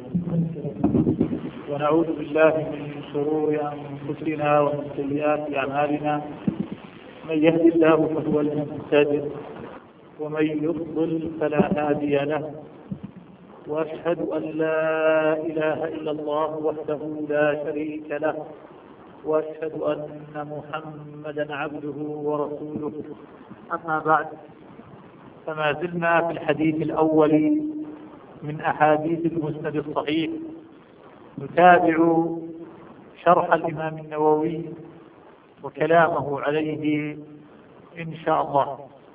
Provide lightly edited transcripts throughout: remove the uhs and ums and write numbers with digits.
ونعوذ بالله من شرور أنفسنا ومن سيئات أعمالنا. من يهد الله فهو المهتد ومن يضلل فلا هادي له، وأشهد أن لا إله إلا الله وحده لا شريك له، وأشهد أن محمدا عبده ورسوله. أما بعد، فما زلنا في الحديث الأول من أحاديث المسند الصحيح، نتابع شرح الإمام النووي وكلامه عليه إن شاء الله.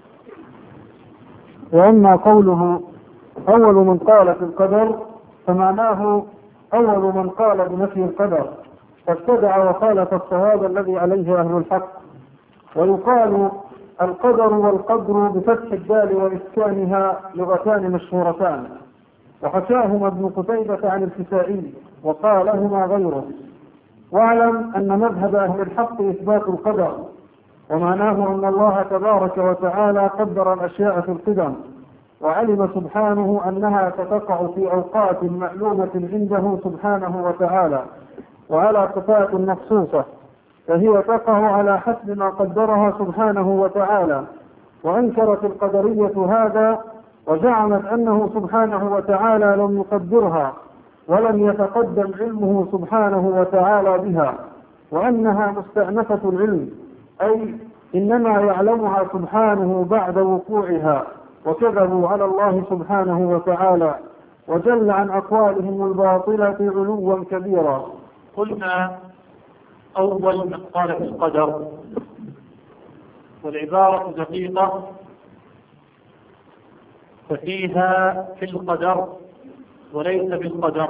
وأما قوله أول من قال في القدر فمعناه أول من قال بنفي القدر، فابتدع وخالف الصواب الذي عليه أهل الحق. ويقال القدر والقدر بفتح الدال وإسكانها لغتان مشهورتان، وحكاهما ابن قتيبة عن الكسائي وقالهما غيره. واعلم أن مذهب أهل الحق إثبات القدر، ومعناه أن الله تبارك وتعالى قدر الأشياء في القدم، وعلم سبحانه أنها ستقع في أوقات معلومة عنده سبحانه وتعالى وعلى صفات مخصوصة، فهي تقع على حسب ما قدرها سبحانه وتعالى. وأنكرت القدرية هذا وزعمت أنه سبحانه وتعالى لم يقدرها ولم يتقدم علمه سبحانه وتعالى بها، وأنها مستأنفة العلم، أي إنما يعلمها سبحانه بعد وقوعها، وكذبوا على الله سبحانه وتعالى وجل عن أقوالهم الباطلة علوا كبيرا. قلنا أول من قال في القدر، والعبارة دقيقة، ففيها في القدر وليس بالقدر،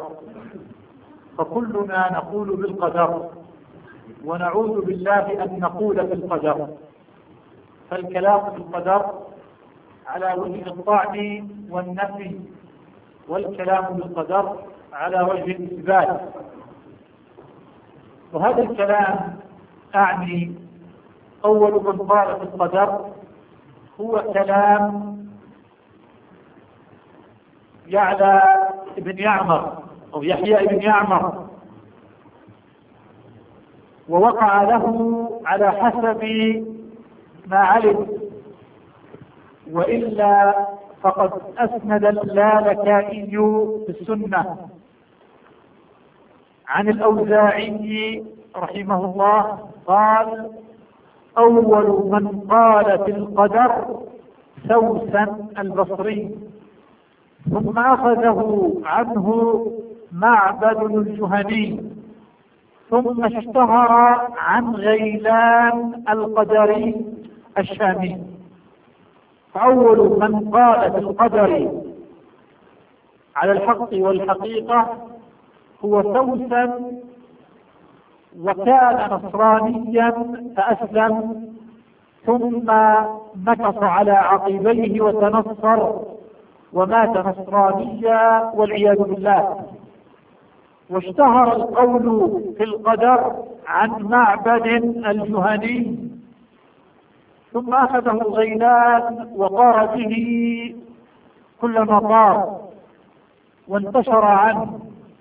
فكلنا نقول بالقدر ونعوذ بالله أن نقول في القدر. فالكلام في القدر على وجه الطعن والنفي، والكلام بالقدر على وجه الإثبات. وهذا الكلام أعني أول من قال في القدر هو كلام يعلى بن يعمر أو يحيى بن يعمر، ووقع له على حسب ما علم، وإلا فقد أسند اللالكائي في السنة عن الأوزاعي رحمه الله قال: أول من قال في القدر سوسن البصري، ثم أخذه عنه معبد الجهني، ثم اشتهر عن غيلان القدري الشامي. فأول من قال في القدر على الحق والحقيقة هو سوسن، وكان نصرانيا فأسلم، ثم مكث على عقبيه وتنصر ومات نصرانيا والعياذ بالله. واشتهر القول في القدر عن معبد الجهني، ثم أخذه غيلان وطار به كلما طار وانتشر عنه.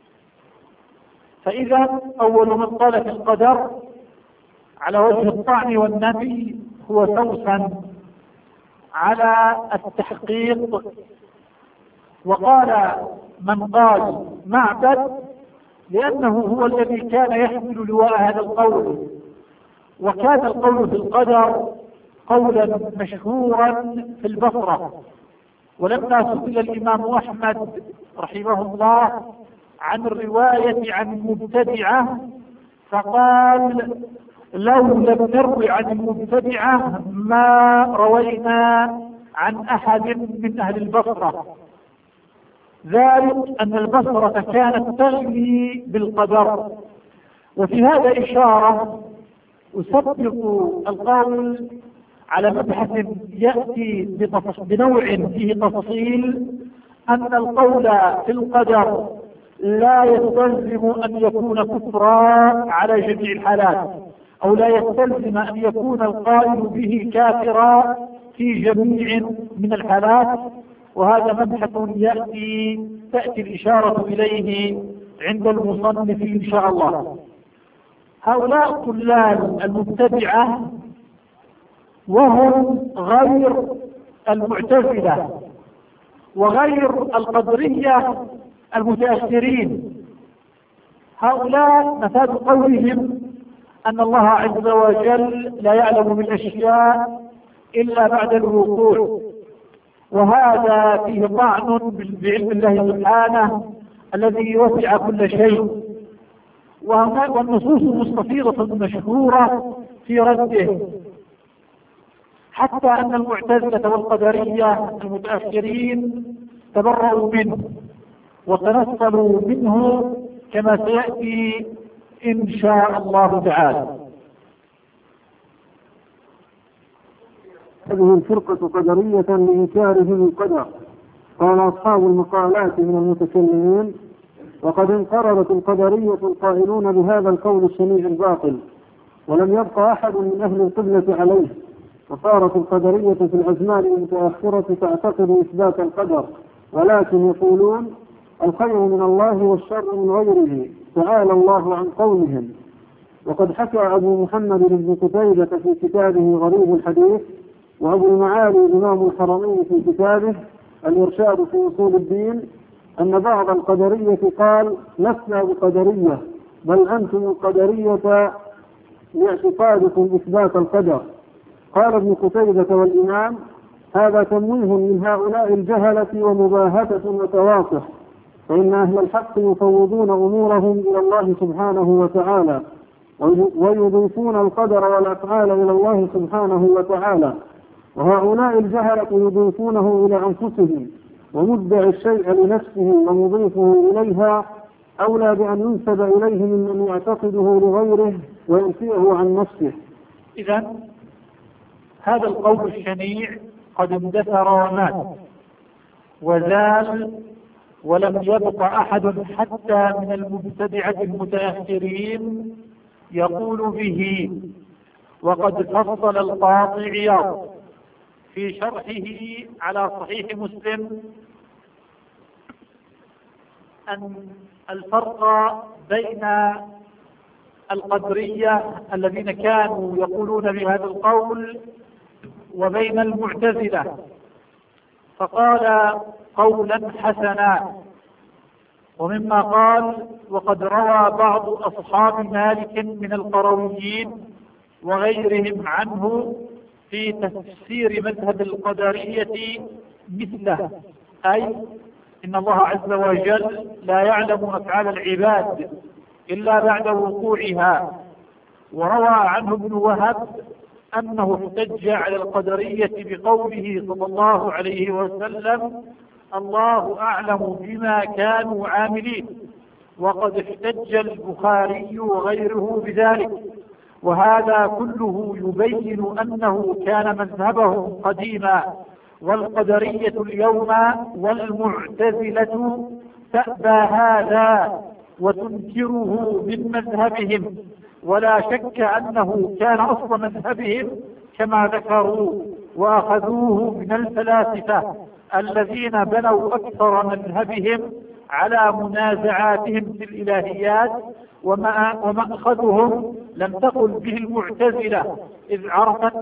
فإذا أول من قال في القدر على وجه الطعن والنفي هو سوسن على التحقيق. وقال من قال معبد لأنه هو الذي كان يحمل لواء هذا القول، وكان القول في القدر قولا مشهورا في البصرة. ولما سئل الإمام أحمد رحمه الله عن الرواية عن المبتدعة فقال: لو لم نروي عن المبتدعة ما روينا عن أحد من أهل البصرة، ذلك أن البصرة كانت تغني بالقدر. وفي هذا إشارة أسبق القول على مبحث يأتي بنوع فيه تفصيل، أن القول في القدر لا يستلزم أن يكون كفرا على جميع الحالات، أو لا يستلزم أن يكون القائل به كافرا في جميع من الحالات، وهذا مبحث تأتي الإشارة إليه عند المصنف إن شاء الله. هؤلاء الطلاب المبتدعة وهم غير المعتزلة وغير القدرية المتأخرين، هؤلاء مفاد قولهم أن الله عز وجل لا يعلم بالأشياء إلا بعد الوقوع، وهذا فيه طعن بعلم الله سبحانه الذي وسع كل شيء، والنصوص المستفيضة المشهورة في رده، حتى أن المعتزلة والقدرية المتأخرين تبرؤوا منه وتنصلوا منه كما سيأتي إن شاء الله تعالى. هذه الفرقة قدرية لإنكارهم القدر، قال أصحاب المقالات من المتكلمين: وقد انقرضت القدرية القائلون بهذا القول الشنيع الباطل، ولم يبق أحد من أهل القبلة عليه، وصارت القدرية في الأزمان المتأخرة تعتقد إثبات القدر، ولكن يقولون الخير من الله والشر من غيره، تعالى الله عن قولهم. وقد حكى أبو محمد بن قتيبة في كتابه غريب الحديث، وأبو المعالي إمام الحرمين في كتابه الإرشاد في أصول الدين، أن بعض القدرية قال: لسنا بقدرية، بل أنتم القدرية لاعتقادكم إثبات القدر. قال ابن قتيبة والإمام: هذا تمويه من هؤلاء الجهلة ومباهتة وتواصح، فإن أهل الحق يفوضون أمورهم إلى الله سبحانه وتعالى، ويضيفون القدر والأفعال إلى الله سبحانه وتعالى، وهؤلاء الجهلة يضيفونه إلى أنفسهم، ومدعي الشيء لنفسه ومضيفه إليها أولى بأن ينسب إليه من يعتقده لغيره وينفيه عن نفسه. إذن هذا القول الشنيع قد اندثر ومات وزال، ولم يبق أحد حتى من المبتدعة المتأخرين يقول به. وقد فصل القاضي عياض في شرحه على صحيح مسلم أن الفرق بين القدرية الذين كانوا يقولون بهذا القول وبين المعتزلة، فقال قولا حسنا. ومما قال: وقد روى بعض أصحاب مالك من القرويين وغيرهم عنه في تفسير مذهب القدرية مثله، أي إن الله عز وجل لا يعلم أفعال العباد إلا بعد وقوعها. وروى عنه ابن وهب أنه احتج على القدرية بقوله صلى الله عليه وسلم: الله أعلم بما كانوا عاملين. وقد احتج البخاري وغيره بذلك، وهذا كله يبين أنه كان مذهبهم قديما، والقدرية اليوم والمعتزلة تأبى هذا وتنكره من مذهبهم، ولا شك أنه كان أصل مذهبهم كما ذكروا، وأخذوه من الفلاسفة الذين بنوا أكثر مذهبهم على منازعاتهم في الإلهيات، ومأخذهم لم تقل به المعتزلة، إذ عرفت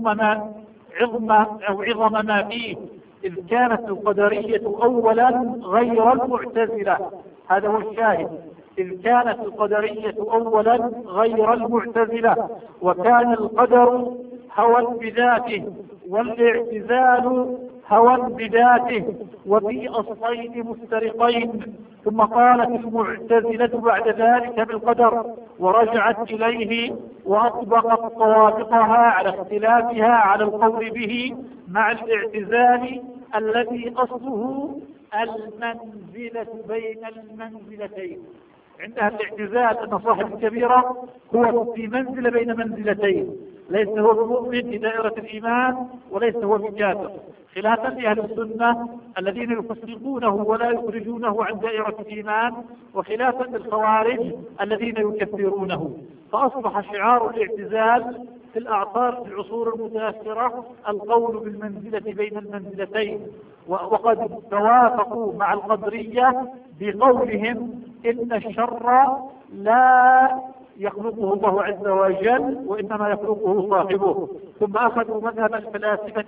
عظم ما فيه، إذ كانت القدرية أولا غير المعتزلة. هذا هو الشاهد، إذ كانت القدرية أولا غير المعتزلة، وكان القدر هوى بذاته والاعتزال هوى بذاته، وفي أصلين مفترقين. ثم قالت المعتزلة بعد ذلك بالقدر ورجعت إليه وأطبقت طوابقها على اختلافها على القول به مع الاعتزال الذي أصله المنزلة بين المنزلتين. عندها الاعتزال أن صاحب الكبيرة هو في منزلة بين منزلتين، ليس هو بمؤمن في دائرة الإيمان وليس هو بكافر، خلافا لأهل السنة الذين يفسقونه ولا يخرجونه عن دائرة الإيمان، وخلافا للخوارج الذين يكفرونه. فأصبح شعار الاعتزال في العصور المتأخرة القول بالمنزلة بين المنزلتين، وقد توافقوا مع القدرية بقولهم إن الشر لا يخلقه الله عز وجل وإنما يخلقه صاحبه. ثم أخذوا مذهب الفلاسفة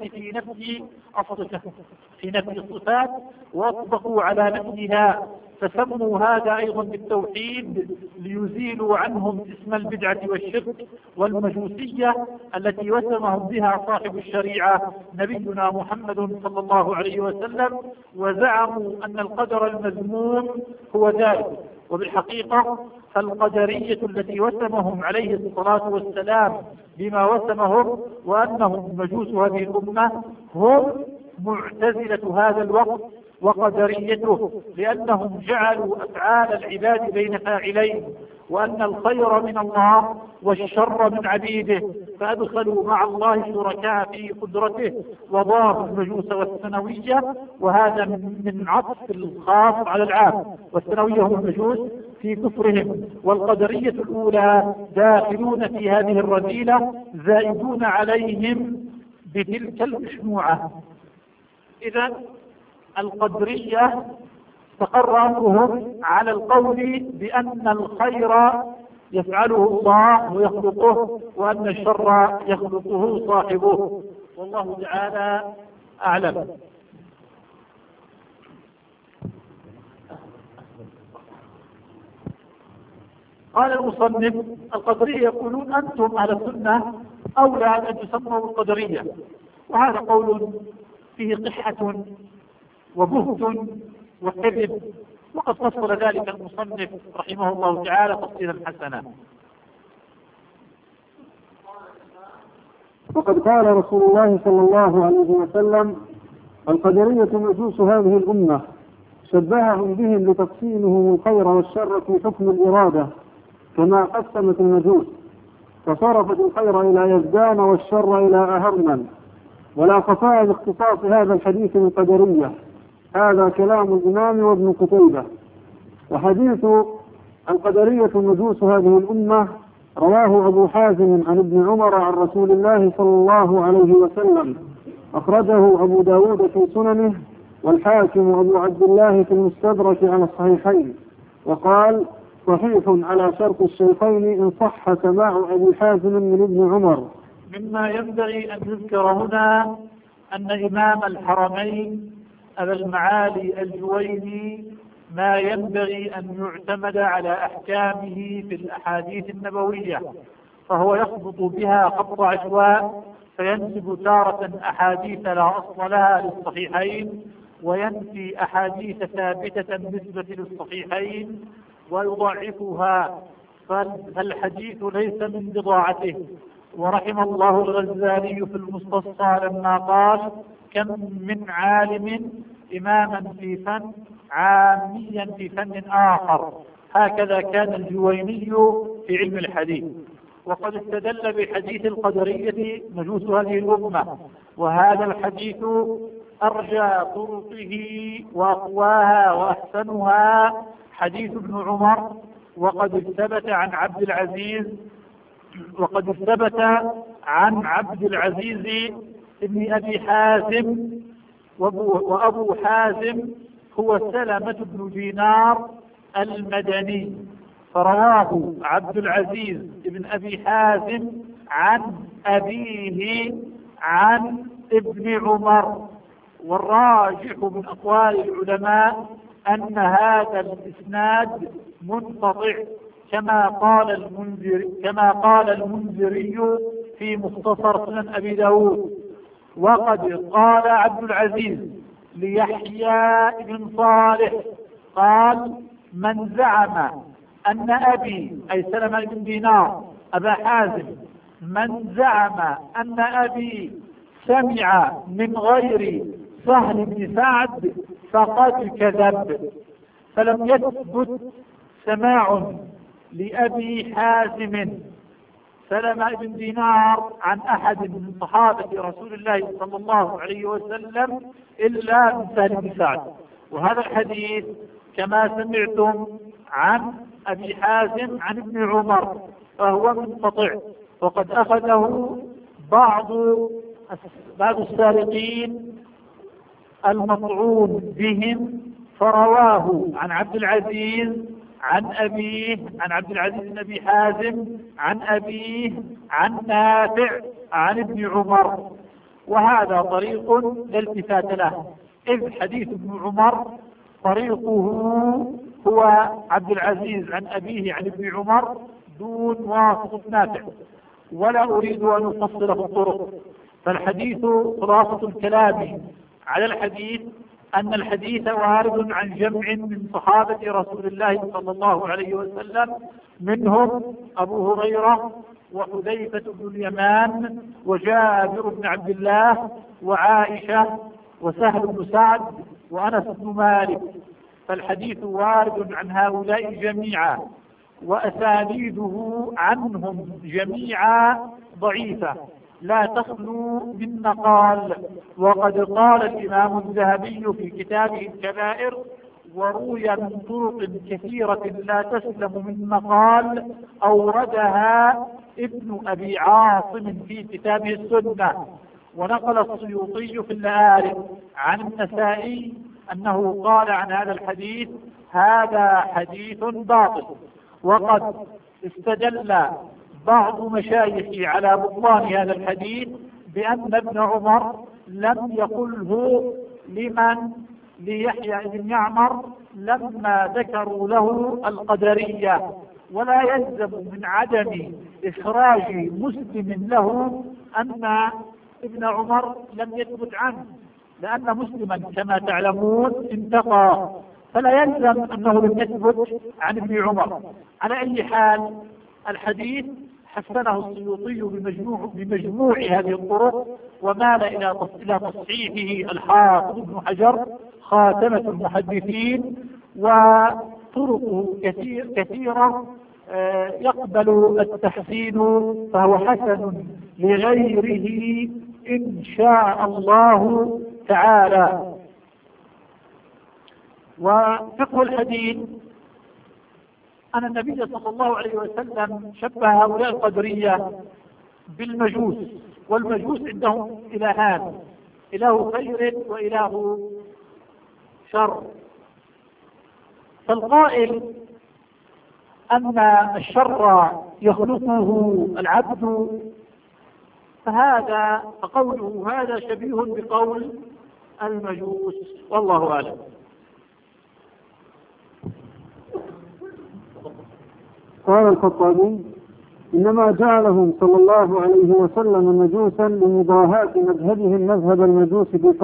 في نفي الصفات وأطبقوا على نفيها، فسموا هذا أيضا بالتوحيد ليزيلوا عنهم اسم البدعة والشرك والمجوسية التي وسمهم بها صاحب الشريعة نبينا محمد صلى الله عليه وسلم، وزعموا أن القدر المذموم هو ذلك. وبالحقيقة القدرية التي وسمهم عليه الصلاة والسلام بما وسمهم وأنهم مجوس هذه الأمة هم معتزلة هذا الوقت وقدريته، لأنهم جعلوا أفعال العباد بين فاعلين، وأن الخير من الله والشر من عبيده، فأدخلوا مع الله شركاء في قدرته وضافوا المجوس والثانوية، وهذا من عطف الخاص على العام، والثانوية هم المجوس في كفرهم. والقدرية الأولى داخلون في هذه الرذيلة زائدون عليهم بتلك المشنوعة. إذا القدرية استقر أمرهم على القول بأن الخير يفعله الله ويخلقه، وأن الشر يخلقه صاحبه، والله تعالى أعلم. قال المصنف: القدرية يقولون أنتم أهل السنة أولى أن تسموا القدرية، وهذا قول فيه قحة وبهت وكذب، وقد فصل ذلك المصنف رحمه الله تعالى تفصيلا حسنا. وقد قال رسول الله صلى الله عليه وسلم: القدرية مجوس هذه الأمة، شبههم بهم لتقسيمهم الخير والشر في حكم الإرادة كما قسمت المجوس، فصرفت الخير إلى يزدان والشر إلى أهرمن، ولا خفاء باختصاص هذا الحديث من قدرية. هذا كلام الإمام وابن قتيبة. وحديث القدرية مجوس هذه الأمة رواه أبو حازم عن ابن عمر عن رسول الله صلى الله عليه وسلم، أخرجه أبو داود في سننه، والحاكم أبو عبد الله في المستدرك على الصحيحين، وقال: صحيح على شرط الشيخين إن صح سماع أبي حازم من ابن عمر. مما ينبغي أن يذكر هنا أن إمام الحرمين أبا المعالي الجويني ما ينبغي أن يعتمد على أحكامه في الأحاديث النبوية، فهو يخبط بها خبط عشواء، فينسب تارة أحاديث لا أصل لها للصحيحين، وينفي أحاديث ثابتة بالنسبة للصحيحين ويضعفها، فالحديث ليس من بضاعته. ورحم الله الغزالي في المستصفى لما قال: كم من عالم إماما في فن عاميا في فن آخر. هكذا كان الجويني في علم الحديث. وقد استدل بحديث القدرية مجوس هذه الأمة، وهذا الحديث أرجى طرقه وأقواها وأحسنها حديث ابن عمر، وقد ثبت عن عبد العزيز ابن أبي حازم، وأبو حازم هو سلمة بن دينار المدني، فرواه عبد العزيز ابن أبي حازم عن أبيه عن ابن عمر. والراجح من أقوال العلماء أن هذا الإسناد منقطع، كما قال المنذري في مختصر سنن أبي داود. وقد قال عبد العزيز ليحيى بن صالح قال: من زعم أن أبي، أي سلمة بن دينار أبا حازم، من زعم أن أبي سمع من غير سهل بن سعد فقد كذب. فلم يثبت سماع لأبي حازم سلمة بن دينار عن أحد من صحابة رسول الله صلى الله عليه وسلم إلا من سهل بن سعد. وهذا الحديث كما سمعتم عن أبي حازم عن ابن عمر فهو منقطع، وقد أخذه بعض السارقين المطعون بهم فرواه عن عبد العزيز عن أبيه، عن عبد العزيز بن أبي حازم عن أبيه عن نافع عن ابن عمر، وهذا طريق لا التفات له، إذ حديث ابن عمر طريقه هو عبد العزيز عن أبيه عن ابن عمر دون واسطة نافع، ولا أريد أن أفصل في الطرق. فالحديث خلاصة الكلام على الحديث أن الحديث وارد عن جمع من صحابة رسول الله صلى الله عليه وسلم، منهم أبو هريرة وحذيفة بن اليمان وجابر بن عبد الله وعائشة وسهل بن سعد وأنس بن مالك، فالحديث وارد عن هؤلاء جميعا، وأسانيده عنهم جميعا ضعيفة لا تخلو من مقال. وقد قال الإمام الذهبي في كتابه الكبائر: وروي من طرق كثيرة لا تسلم من مقال أوردها ابن أبي عاصم في كتابه السنة. ونقل السيوطي في المآرب عن النسائي أنه قال عن هذا الحديث: هذا حديث باطل. وقد استدل بعض مشايخي على بطلان هذا الحديث بأن ابن عمر لم يقله ليحيى بن يعمر لما ذكروا له القدرية، ولا يلزم من عدم إخراج مسلم له أن ابن عمر لم يثبت عنه، لأن مسلما كما تعلمون انتقى، فلا يلزم أنه لم يثبت عن ابن عمر. على أي حال الحديث حسنه السيوطي بمجموع هذه الطرق، ومال إلى تصحيحه الحافظ ابن حجر خاتمة المحدثين، وطرقه كثيرة يقبل التحسين، فهو حسن لغيره إن شاء الله تعالى. وفقه الحديث أن النبي صلى الله عليه وسلم شبه هؤلاء القدرية بالمجوس، والمجوس عندهم إلهان: إله خير وإله شر. فالقائل أن الشر يخلقه العبد فقوله هذا شبيه بقول المجوس، والله أعلم. قال الخطابي: إنما جعلهم صلى الله عليه وسلم مجوسا لمضاهاة مذهبهم مذهب المجوس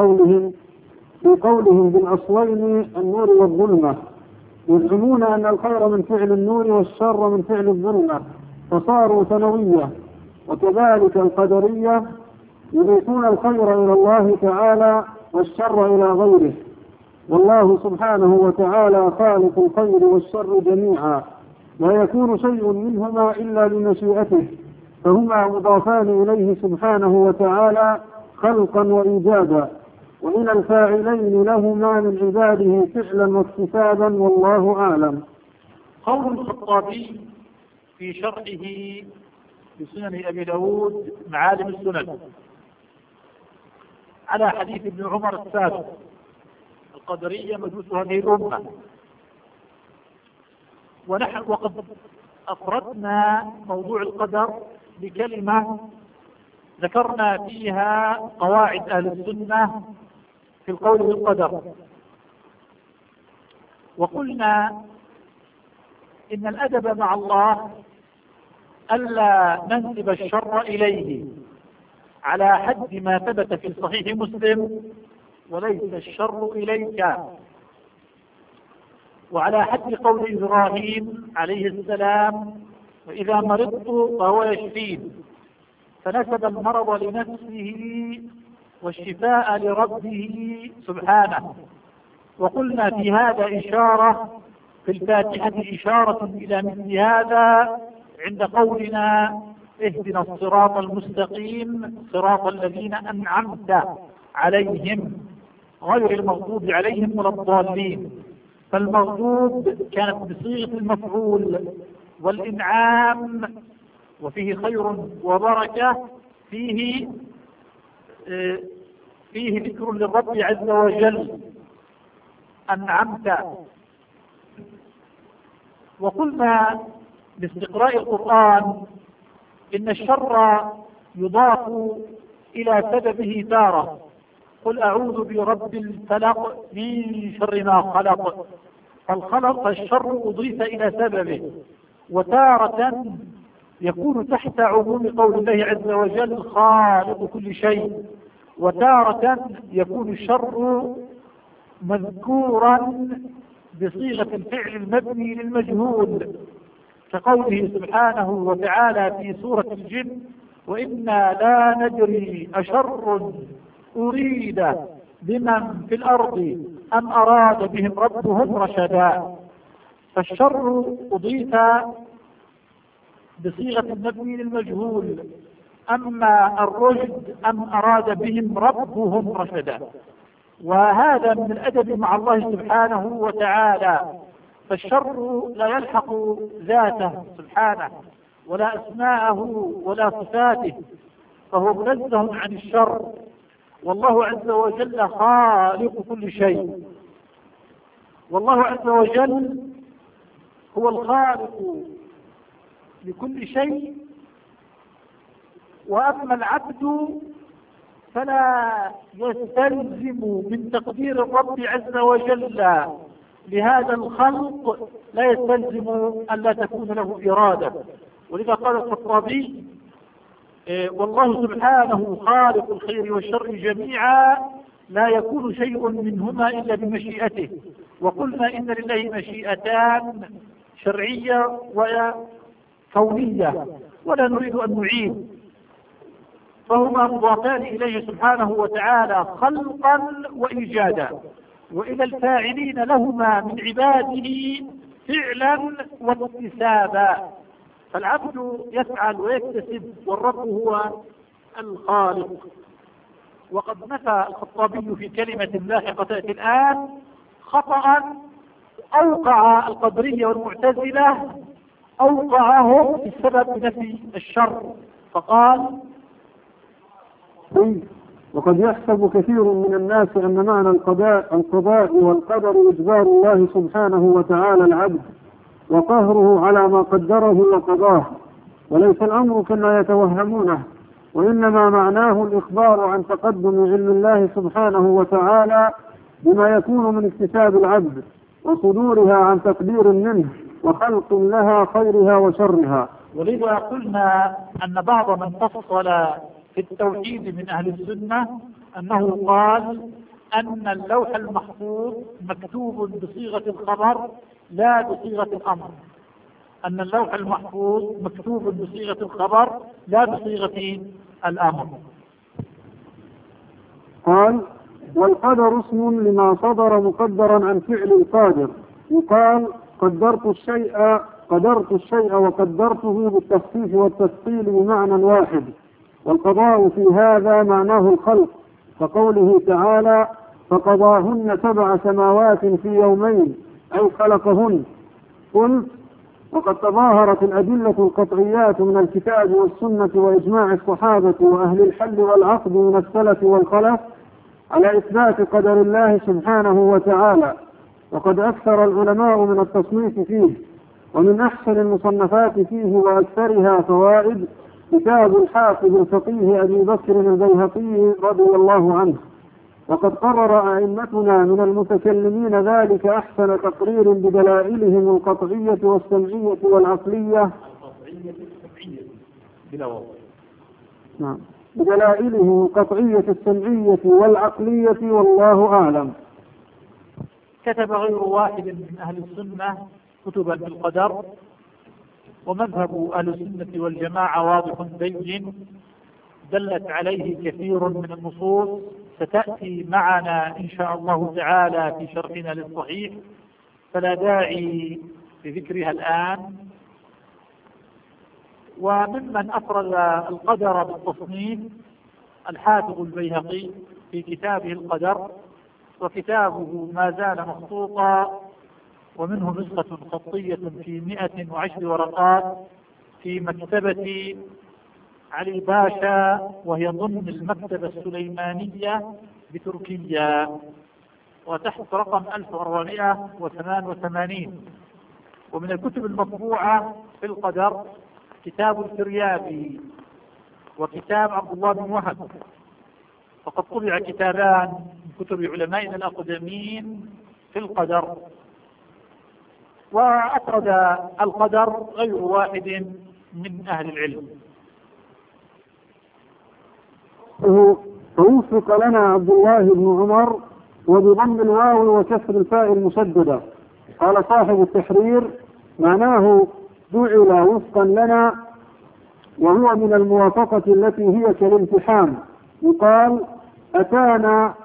بقولهم بالأصلين النور والظلمة، يزعمون أن الخير من فعل النور والشر من فعل الظلمة، فصاروا ثانوية. وكذلك القدرية يضيفون الخير إلى الله تعالى والشر إلى غيره، والله سبحانه وتعالى خالق الخير والشر جميعا، لا يكون شيء منهما إلا بمشيئته، فهما مضافان إليه سبحانه وتعالى خلقا وإيجادا، وإلى الفاعلين لهما من عباده فعلا واكتسابا، والله أعلم. قول الخطابي في شرحه بسنن أبي داود معالم السنن على حديث ابن عمر السابق: القدرية مجوس هذه الأمة. ونحن وقد أفردنا موضوع القدر بكلمة ذكرنا فيها قواعد أهل السنة في القول بالقدر، وقلنا إن الأدب مع الله ألا ننسب الشر إليه على حد ما ثبت في صحيح مسلم: وليس الشر إليك، وعلى حد قول إبراهيم عليه السلام: وإذا مرضت فهو يشفين، فنسب المرض لنفسه والشفاء لربه سبحانه. وقلنا في هذا إشارة في الفاتحة إشارة إلى مثل هذا عند قولنا: اهدنا الصراط المستقيم صراط الذين أنعمت عليهم غير المغضوب عليهم ولا الضالين. فالمغضوب كانت بصيغة المفعول، والإنعام وفيه خير وبركة فيه ذكر للرب عز وجل أنعمت. وقلنا باستقراء القرآن إن الشر يضاف إلى سببه تارة، قل أعوذ برب الفلق من شر ما خلق، فالشر أضيف إلى سببه. وتارة يكون تحت عموم قول الله عز وجل خالق كل شيء، وتارة يكون الشر مذكورا بصيغة الفعل المبني للمجهول، كقوله سبحانه وتعالى في سورة الجن وإنا لا ندري أشر أريد بمن في الأرض أم أراد بهم ربهم رشدا. فالشر أضيف بصيغة المبني للمجهول، أما الرشد أم أراد بهم ربهم رشدا. وهذا من الأدب مع الله سبحانه وتعالى. فالشر لا يلحق ذاته سبحانه ولا أسماءه ولا صفاته، فهو منزه عن الشر، والله عز وجل خالق كل شيء. والله عز وجل هو الخالق لكل شيء. وأما العبد فلا يستلزم من تقدير الرب عز وجل لهذا الخلق، لا يستلزم أن لا تكون له إرادة. ولذا قال الخطابي والله سبحانه خالق الخير والشر جميعا لا يكون شيء منهما إلا بمشيئته. وقلنا إن لله مشيئتان شرعية وكونية ولا نريد أن نعيد، فهما مضافان إليه سبحانه وتعالى خلقا وإيجادا، وإلى الفاعلين لهما من عباده فعلا واكتسابا. فالعبد يفعل ويكتسب، والرب هو الخالق. وقد نفى الخطابي في كلمة لاحقة تأتي الآن خطأ أوقع القدرية والمعتزلة أوقعهم بسبب نفي الشر، فقال وقد يحسب كثير من الناس أن معنى القضاء والقدر إجبار الله سبحانه وتعالى العبد وقهره على ما قدره وقضاه، وليس الأمر كما يتوهمونه، وإنما معناه الإخبار عن تقدم علم الله سبحانه وتعالى بما يكون من اكتساب العبد وصدورها عن تقدير منه وخلق لها خيرها وشرها. ولذا قلنا أن بعض من فصل في التوحيد من أهل السنة أنه قال أن اللوح المحفوظ مكتوب بصيغة الخبر لا بصيغة الأمر، أن اللوح المحفوظ مكتوب بصيغة الخبر لا بصيغة الأمر. قال والقدر اسم لما صدر مقدرا عن فعل القادر، يقال قدرت الشيء وقدرته بالتخفيف والتثقيل بمعنى واحد. والقضاء في هذا معناه الخلق، كقوله تعالى فقضاهن 7 سماوات في يومين أي خلقهن. قلت وقد تظاهرت الأدلة القطعيات من الكتاب والسنة وإجماع الصحابة وأهل الحل والعقد من السلف والخلف على إثبات قدر الله سبحانه وتعالى، وقد أكثر العلماء من التصنيف فيه. ومن أحسن المصنفات فيه وأكثرها فوائد كتاب الحافظ الفقيه أبي بكر البيهقي رضي الله عنه. وقد قرر أئمتنا من المتكلمين ذلك أحسن تقرير بدلائلهم القطعية والسمعية والعقلية. بدلائلهم القطعية السمعية والعقلية، والله أعلم. كتب غير واحد من أهل السنة كتبا في القدر، ومذهب أهل السنة والجماعة واضح بين دلت عليه كثير من النصوص ستأتي معنا إن شاء الله تعالى في شرحنا للصحيح، فلا داعي لذكرها الآن. وممن أفرد القدر بالتصنيف الحافظ البيهقي في كتابه القدر، وكتابه ما زال مخطوطا، ومنه نسخة خطية في 110 ورقات في مكتبة علي باشا، وهي ضمن المكتبة السليمانية بتركيا، وتحت رقم 1488. ومن الكتب المطبوعة في القدر كتاب الفريابي وكتاب عبد الله بن وهب، وقد طبع كتابان من كتب علمائنا الأقدمين في القدر. وأفرد القدر غير واحد من أهل العلم. فوفق لنا عبد الله بن عمر وبضم الواو وكسر الفاء المشددة. قال صاحب التحرير: معناه جعل وفقا لنا، وهو من الموافقة التي هي كالامتحان. يقال: أتانا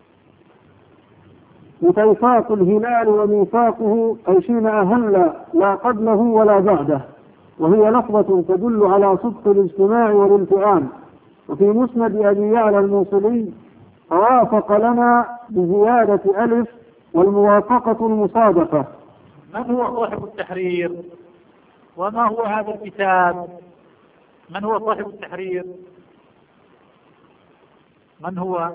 ميثاق الهلال وميثاقه، أي حين أهل لا قبله ولا بعده، وهي لفظة تدل على صدق الاجتماع والالتئام. وفي مسند أبي يعلى الموصلي: فوافق لنا بزيادة ألف، والموافقة المصادقة. من هو صاحب التحرير؟ وما هو هذا الكتاب؟ من هو صاحب التحرير؟ من هو؟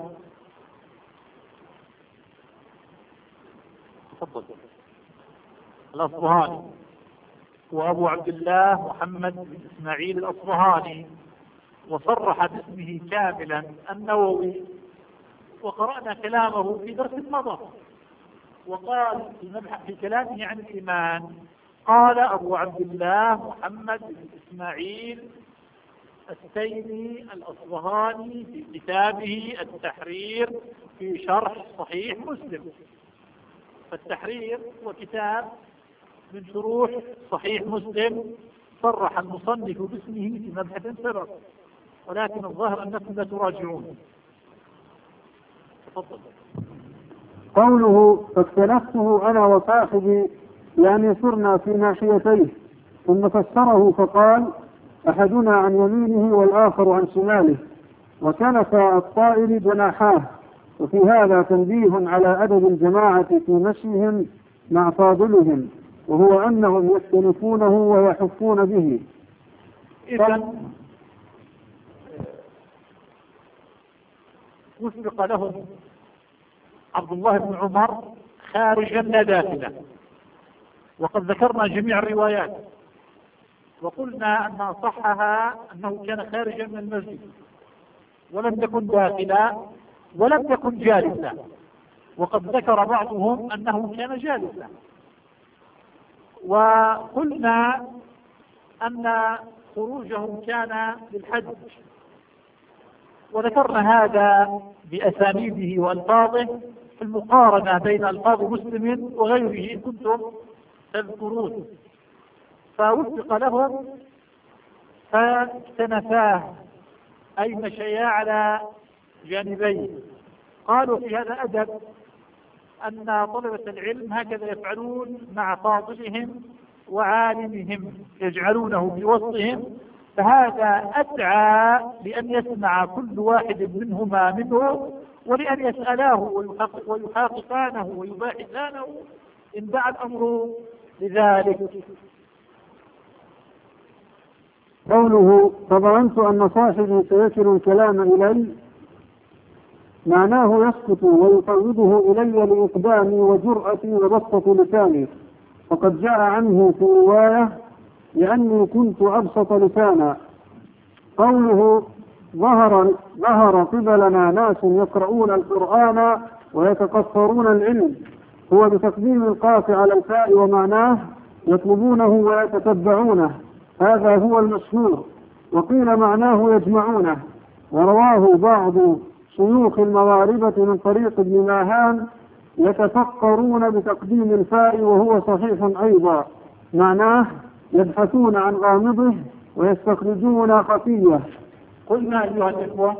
تفضل. الأصبهاني، وأبو عبد الله محمد بن إسماعيل الأصبهاني، وصرح باسمه كاملا النووي، وقرأنا كلامه في درس مضى. وقال في كلامه عن الإيمان، قال أبو عبد الله محمد بن إسماعيل التيمي الأصبهاني في كتابه التحرير في شرح صحيح مسلم. فالتحرير هو كتاب من شروح صحيح مسلم، صرح المصنف باسمه في مبحث سبق، ولكن الظاهر أنكم لا تراجعون. تفضل. قوله: فاختلفته أنا وصاحبي، يعني صرنا في ناحيتيه. ثم فسره فقال: أحدنا عن يمينه والآخر عن شماله، وكنف الطائر جناحاه. وفي هذا تنبيه على أدب الجماعة في مشيهم مع فاضلهم، وهو أنهم يختلفونه ويحفون به. إذن وفق لهم عبد الله بن عمر خارجا لا داخلا، وقد ذكرنا جميع الروايات، وقلنا أن أصحها أنه كان خارجا من المسجد، ولم يكن داخلا، ولم يكن جالسا، وقد ذكر بعضهم أنه كان جالسا. وقلنا أن خروجهم كان للحج، وذكرنا هذا بأسانيده وألفاظه في المقارنة بين ألفاظ مسلم وغيره إن كنتم تذكرون. فوفق لهم فاكتنفاه، أي مشيا على جانبيه. قالوا في هذا أدب أن طلبة العلم هكذا يفعلون مع فاضلهم وعالمهم، يجعلونه في وسطهم، فهذا أدعى لأن يسمع كل واحد منهما منه، ولأن يسألاه ويحاققانه ويباحثانه إن دعا الأمر لذلك. قوله: فظننت أن صاحبي سيكل الكلام إلي، معناه يسكت ويفوضه إلي لإقدامي وجرأتي وبسطة لساني. وقد جاء عنه في رواية: لأني كنت أبسط لسانا. قوله: ظهر قبلنا ناس يقرؤون القرآن ويتقصرون العلم، هو بتقديم القاف على الفاء، ومعناه يطلبونه ويتتبعونه، هذا هو المشهور. وقيل معناه يجمعونه. ورواه بعض شيوخ المغاربة من طريق ابن ماهان: يتفقرون بتقديم الفاء، وهو صحيح أيضا، معناه يبحثون عن غامضه ويستخرجون خفيه. قلنا أيها الإخوة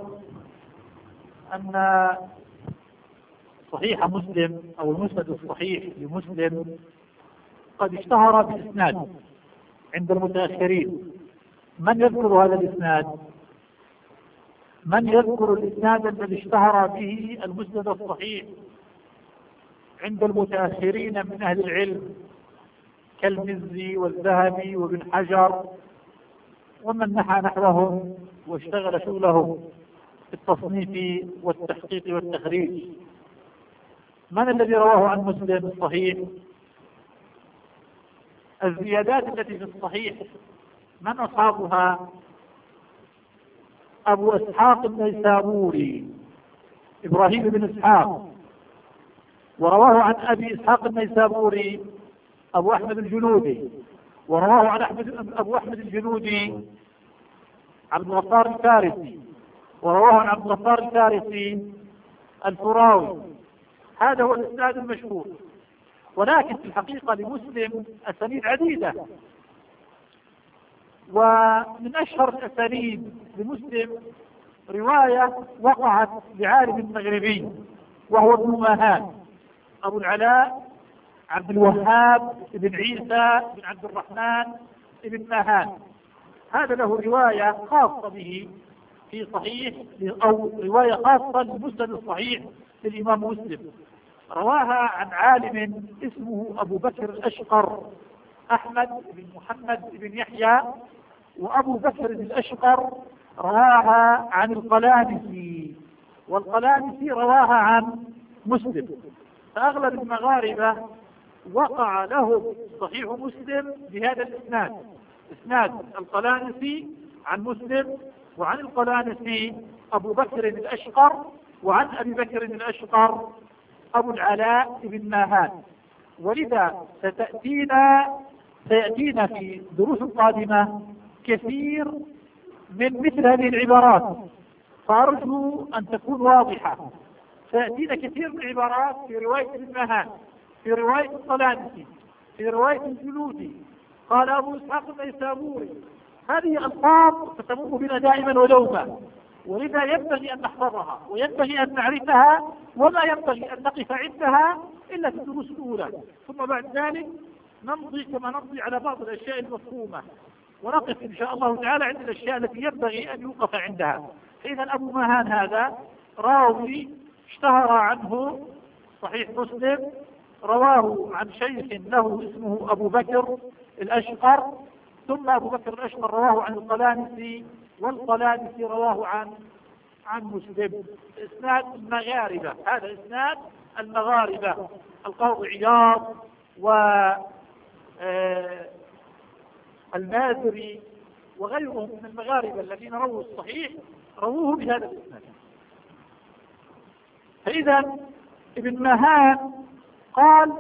أن صحيح مسلم أو المسند الصحيح لمسلم قد اشتهر بإسناد عند المتأخرين، من يذكر هذا الإسناد؟ من يذكر الإسناد الذي اشتهر به المسند الصحيح عند المتأخرين من أهل العلم كالمزي والذهبي وابن حجر ومن نحى نحوهم واشتغل شغلهم في التصنيف والتحقيق والتخريج؟ من الذي رواه عن مسلم الصحيح؟ الزيادات التي في الصحيح من أصحابها؟ أبو إسحاق النيسابوري إبراهيم بن إسحاق، ورواه عن أبي إسحاق النيسابوري أبو أحمد الجنودي، ورواه عن أبو أحمد الجنودي عبد الغفار الفارسي، ورواه عن عبد الغفار الفارسي الفراوي. هذا هو الإسناد المشهور. ولكن في الحقيقة لمسلم أسانيد عديدة، ومن أشهر الأسانيد لمسلم رواية وقعت لعالم مغربي وهو ابن ماهان أبو العلاء عبد الوهاب بن عيسى بن عبد الرحمن بن ماهان. هذا له رواية خاصة به في صحيح، أو رواية خاصة للمسند الصحيح للإمام مسلم، رواها عن عالم اسمه أبو بكر الأشقر أحمد بن محمد بن يحيى. وأبو بكر الأشقر رواها عن القلانسي، والقلانسي رواها عن مسلم. فأغلب المغاربة وقع له صحيح مسلم بهذا الإسناد، إسناد القلانسي عن مسلم، وعن القلانسي أبو بكر الأشقر، وعن أبي بكر الأشقر أبو العلاء بن ماهان. ولذا سيأتينا في دروس قادمة كثير من مثل هذه العبارات، فأرجو أن تكون واضحة. سيأتينا كثير من العبارات في رواية ابن ماهان، في رواية الطلانسي، في رواية الجلودي، قال أبو إسحاق النيسابوري. هذه ألفاظ ستمر بنا دائما ولوما، ولذا ينبغي أن نحفظها وينبغي أن نعرفها، ولا ينبغي أن نقف عندها إلا في الدروس الأولى، ثم بعد ذلك نمضي كما نمضي على بعض الأشياء المفهومة، ونقف إن شاء الله تعالى عند الأشياء التي ينبغي أن يوقف عندها. إذا أبو ماهان هذا راوي اشتهر عنه صحيح مسلم، رواه عن شيخ له اسمه أبو بكر الأشقر، ثم أبو بكر الأشقر رواه عن القلانسي، والقلانسي رواه عن مسلم. إسناد المغاربة، هذا إسناد المغاربة، القاضي عياض والمازري وغيرهم من المغاربة الذين رووا الصحيح رووه بهذا الإسناد. فإذا ابن ماهان قال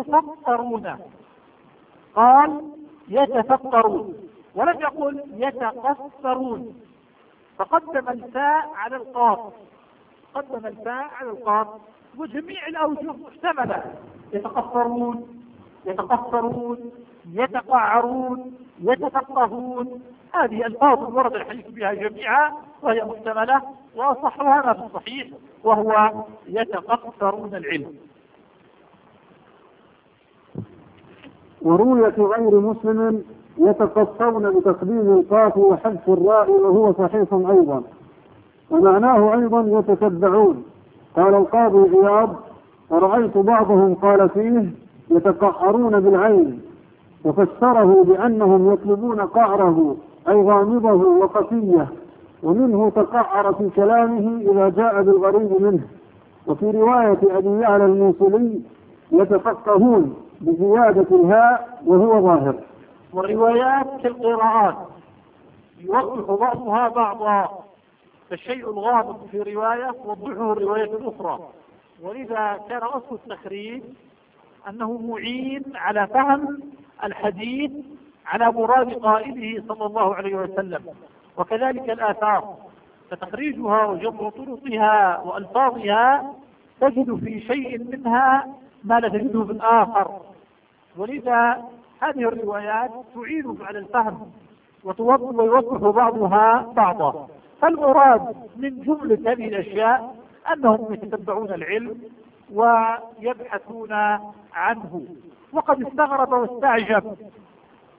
يتفطرون، ولم يقل يتقصرون، فقدم الفاء على القاف، وجميع الأوجه محتملة: يتقصرون، يتقعرون، يتفقهون. هذه الفاظ ورد الحديث بها جميعا وهي محتملة، وأصحها ما في الصحيح وهو يتقصرون العلم. وروي في غير مسلم يتقصون بتقديم القاف وحذف الراء، وهو صحيح أيضا، ومعناه أيضا يتتبعون. قال القاضي عياض: ورأيت بعضهم قال فيه يتقعرون بالعين، وفسره بأنهم يطلبون قعره أي غامضه وقفيه، ومنه تقعر في كلامه إذا جاء بالغريب منه. وفي رواية أبي يعلى الموصلي يتفقهون بزيادة الهاء وهو ظاهر. والروايات كالقراءات يوضح بعضها بعضا، فالشيء الغامض في رواية توضحه الرواية الأخرى، ولذا كان أصل التخريج أنه معين على فهم الحديث على مراد قائله صلى الله عليه وسلم. وكذلك الآثار، فتخريجها وجمع طرقها وألفاظها تجد في شيء منها ما لا تجده في الآخر، ولذا هذه الروايات تعين على الفهم ويوضح بعضها بعضا. فالمراد من جملة هذه الأشياء أنهم يتتبعون العلم ويبحثون عنه. وقد استغرب واستعجب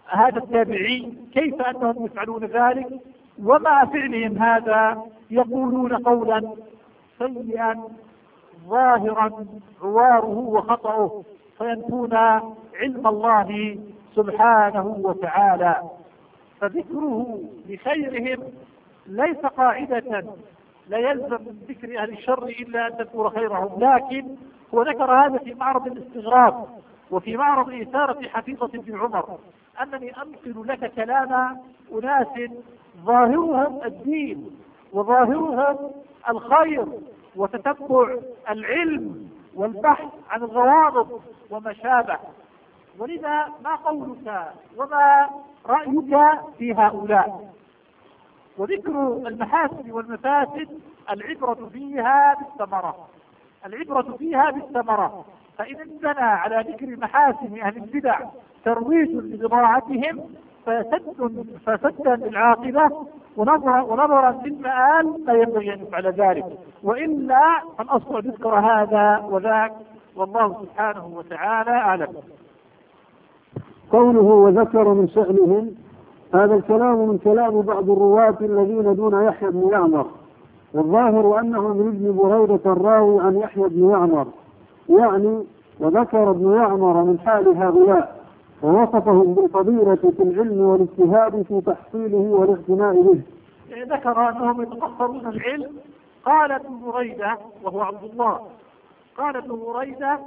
هذا التابعي كيف أنهم يفعلون ذلك، ومع فعلهم هذا يقولون قولا سيئا ظاهرا عواره وخطأه، فينفون علم الله سبحانه وتعالى. فذكره لخيرهم ليس قاعدة لا يلزم من ذكر أهل الشر إلا أن تذكر خيرهم، لكن هو ذكر هذا في معرض الاستغراب وفي معرض إثارة حفيظة بن عمر، أنني أنقل لك كلام أناس ظاهرهم الدين وظاهرهم الخير وتتبع العلم والبحث عن الغوامض وما شابه، ولذا ما قولك وما رأيك في هؤلاء؟ وذكر المحاسن والمفاسد العبرة فيها بالثمرة، العبرة فيها بالثمرة. فإن انبنى على ذكر محاسن أهل البدع ترويج لبضاعتهم فسدا للعاقبة ونظرا للمآل لا ينبغي أن يفعل ذلك، وإلا فالأصل ذكر هذا وذاك، والله سبحانه وتعالى أعلم. قوله وذكر من شأنهم، هذا الكلام من كلام بعض الرواة الذين دون يحيى بن يعمر، والظاهر أنه من ابن بريدة الراوي عن يحيى بن يعمر، يعني وذكر ابن يعمر من حال هؤلاء ووصفهم بالفضيلة في العلم والاجتهاد في تحصيله والاغتناء به. ذكر أنهم يتقصرون العلم. قال ابن بريدة وهو عبد الله، قال ابن بريدة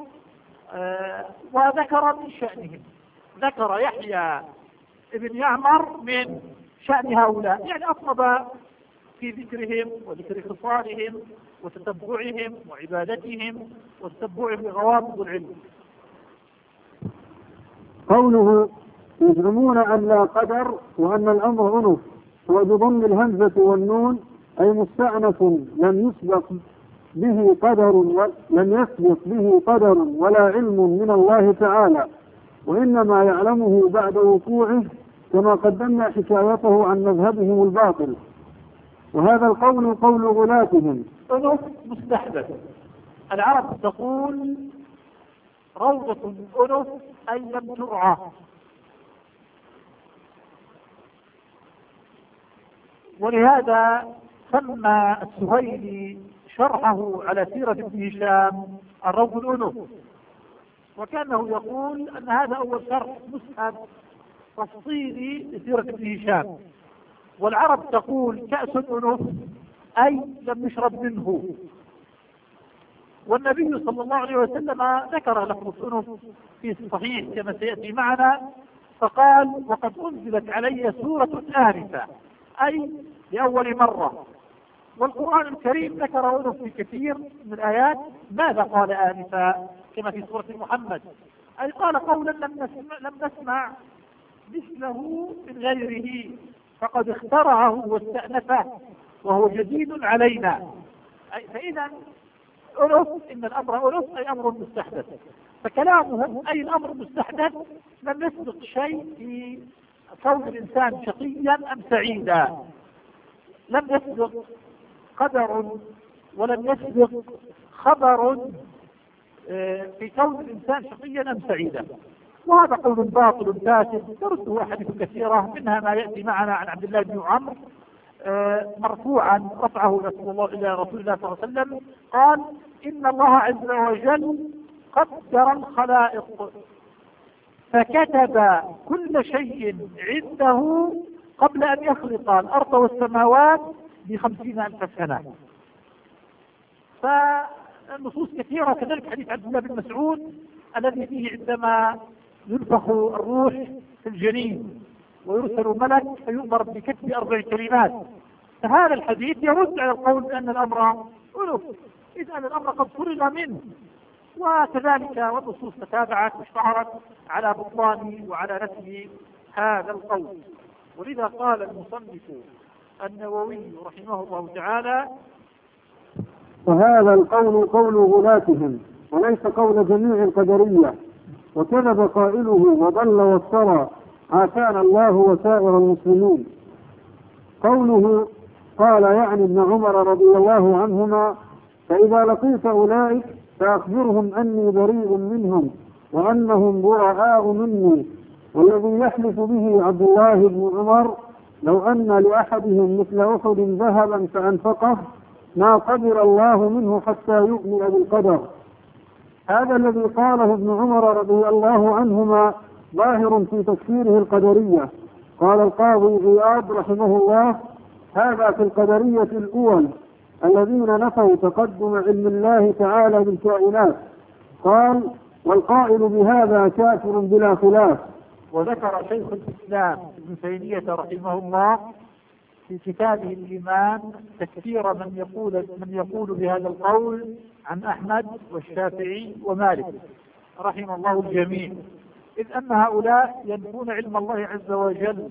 وذكر من شأنهم، ذكر يحيى ابن يعمر من شأن هؤلاء، يعني أطلب في ذكرهم وذكر خصالهم وتتبعهم وعبادتهم وتتبعهم لغوامض العلم. قوله يزعمون أن لا قدر وأن الأمر أنف، وبضم الهمزة والنون أي مستأنف لم يسبق به قدر ولا علم من الله تعالى، وإنما يعلمه بعد وقوعه، كما قدمنا حكايته عن مذهبهم الباطل. وهذا القول قول غلاتهم. أنف مستحدث، العرب تقول روضة أنف أي لم ترعى، ولهذا سمى السهيلي شرحه على سيرة ابن هشام الروض الأنف، وكانه يقول أن هذا أول شرح مسحب تفصيلي لسيرة ابن هشام. والعرب تقول كأس أنف أي لم يشرب منه، والنبي صلى الله عليه وسلم ذكر لفظ أنف في الصحيح كما سيأتي معنا، فقال وقد أنزلت علي سورة آنفة أي لأول مرة. والقرآن الكريم ذكر أنف في كثير من الآيات. ماذا قال آنفا؟ كما في سورة محمد، أي قال قولا لم نسمع مثله من غيره، فقد اخترعه واستأنفه وهو جديد علينا. فإذا أنف إن الأمر أنف أي أمر مستحدث، فكلامهم أي الأمر مستحدث لم يسبق شيء في كون الإنسان شقيا أم سعيدا، لم يسبق قدر ولم يسبق خبر في كون الإنسان شقيا أم سعيدا. وهذا قول باطل فاسد ترده أحاديث كثيرة، منها ما يأتي معنا عن عبد الله بن عمرو مرفوعا رفعه إلى رسول الله صلى الله عليه وسلم، قال إن الله عز وجل قدر الخلائق فكتب كل شيء عنده قبل أن يخلق الأرض والسماوات ب50,000 سنة. فالنصوص كثيرة، كذلك حديث عبد الله بن مسعود الذي فيه عندما ينفخ الروح في الجنين ويرسل ملك فيؤمر بكتب 4 كلمات، فهذا الحديث يرد على القول بأن الأمر أنف، إذ أن الأمر قد فرغ منه. وكذلك والنصوص تتابعت واشتهرت على بطلان وعلى نفي هذا القول. ولذا قال المصنف النووي رحمه الله تعالى وهذا القول قول غلاتهم وليس قول جميع القدرية، وكذب قائله وضل وافترى، عافانا الله وسائر المسلمين. قوله قال يعني ابن عمر رضي الله عنهما فإذا لقيت أولئك فأخبرهم أني بريء منهم وأنهم براء مني والذي يحلف به عبد الله بن عمر لو أن لأحدهم مثل أحد ذهبا فأنفقه ما قدر الله منه حتى يؤمن بالقدر. هذا الذي قاله ابن عمر رضي الله عنهما ظاهر في تفسيره القدرية. قال القاضي عياض رحمه الله: هذا في القدرية الأول الذين نفوا تقدم علم الله تعالى بالكائنات. قال: والقائل بهذا كافر بلا خلاف. وذكر شيخ الإسلام ابن تيمية رحمه الله في كتابه الإيمان تكفير من يقول بهذا القول عن أحمد والشافعي ومالك رحم الله الجميع، إذ أن هؤلاء ينفون علم الله عز وجل،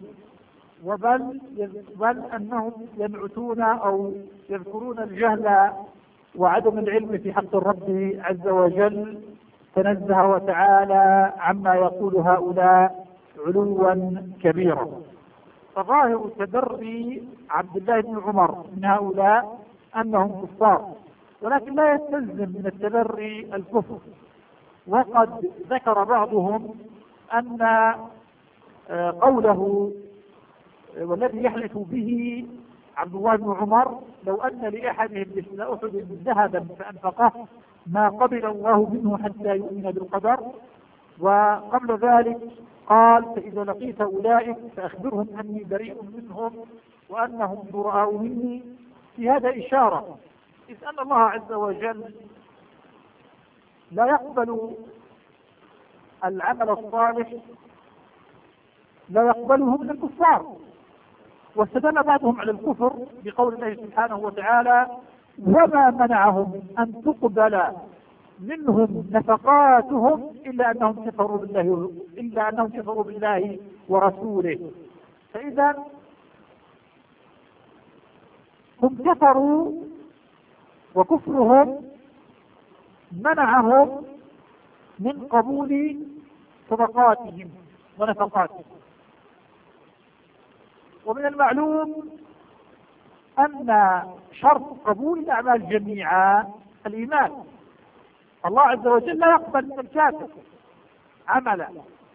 بل أنهم ينعتون أو يذكرون الجهل وعدم العلم في حق الرب عز وجل، تنزه وتعالى عما يقول هؤلاء علوا كبيرا. فظاهر تبري عبد الله بن عمر من هؤلاء أنهم كفار، ولكن لا يستلزم من التبري الكفر. وقد ذكر بعضهم أن قوله والذي يحلف به عبد الله بن عمر لو أن لأحدهم مثل أحد ذهبا فأنفقه ما قبل الله منه حتى يؤمن بالقدر. وقبل ذلك قال: فإذا لقيت أولئك فأخبرهم أني بريء منهم وأنهم براء مني. في هذا إشارة، إذ أن الله عز وجل لا يقبل العمل الصالح، لا يقبله من الكفار. واستدل بعضهم على الكفر بقول الله سبحانه وتعالى: وما منعهم أن تقبل منهم نفقاتهم إلا أنهم كفروا بالله ورسوله. فإذا هم كفروا، وكفرهم منعهم من قبول صدقاتهم ونفقاتهم. ومن المعلوم أن شرط قبول الأعمال جميعا الإيمان. الله عز وجل لا يقبل من الكافر عملا،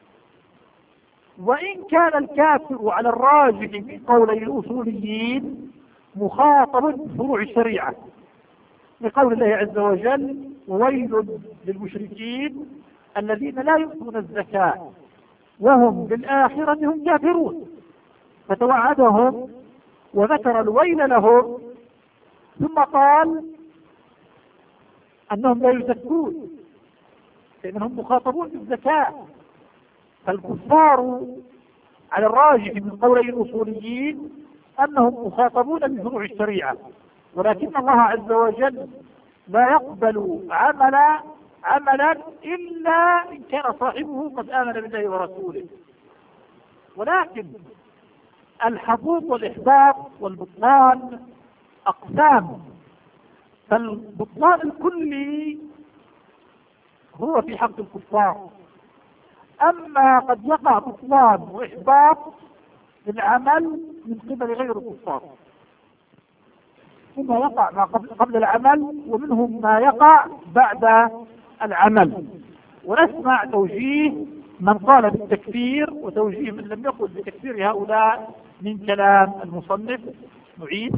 وإن كان الكافر على الراجح من قولي الأصوليين مخاطب بفروع الشريعة، لقول الله عز وجل: وويل للمشركين الذين لا يؤتون الزكاة وهم بالآخرة هم كافرون. فتوعدهم وذكر الويل لهم، ثم قال أنهم لا يزكون لأنهم مخاطبون بالزكاة. فالكفار على الراجح من قولي الأصوليين أنهم مخاطبون بفروع الشريعة، ولكن الله عز وجل لا يقبل عملا إلا إن كان صاحبه قد آمن بالله ورسوله. ولكن الحظوظ والإحباط والبطلان أقسام، فالبطلان الكلي هو في حق الكفار، أما قد يقع بطلان وإحباط للعمل من قبل غير الكفار، مما يقع ما قبل العمل ومنهم ما يقع بعد العمل. ونسمع توجيه من قال بالتكفير وتوجيه من لم يقل بتكفير هؤلاء من كلام المصنف. نعيد: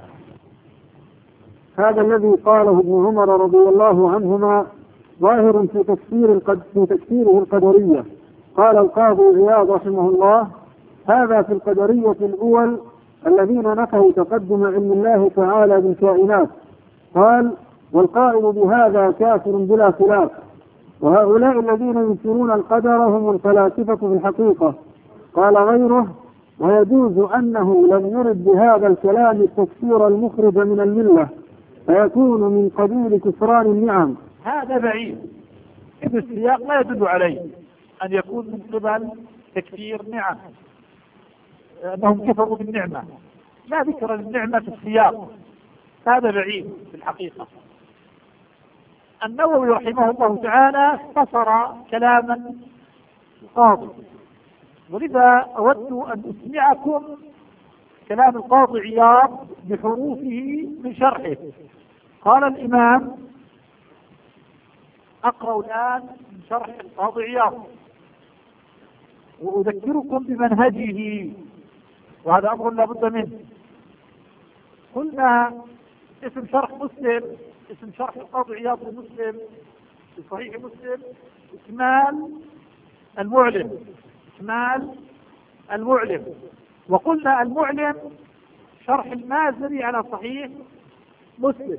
هذا الذي قاله ابن عمر رضي الله عنهما ظاهر في تكفيره القدرية. قال القاضي عياض رحمه الله: هذا في القدرية الأول الذين نفوا تقدم علم الله تعالى بالكائنات. قال: والقائل بهذا كافر بلا خلاف. وهؤلاء الذين ينكرون القدر هم الفلاسفة في الحقيقة. قال غيره: ويجوز أنه لم يرد بهذا الكلام التكفير المخرج من الملة، فيكون من قبيل كفران النعم. هذا بعيد، إذ السياق لا يدل عليه أن يكون من قبل تكفير نعم، أنهم كفروا بالنعمة، لا ذكر للنعمة في السياق، هذا بعيد في الحقيقة. النووي رحمه الله تعالى اختصر كلاما القاضي، ولذا أود أن أسمعكم كلام القاضي عياض بحروفه من شرحه. قال الإمام، أقرأ الآن من شرح القاضي عياض: وأذكركم بمنهجه، وهذا أمر لا بد منه. قلنا اسم شرح مسلم، اسم شرح القاضي عياض لمسلم في صحيح مسلم إكمال المعلم، إكمال المعلم. وقلنا المعلم شرح المازري على صحيح مسلم،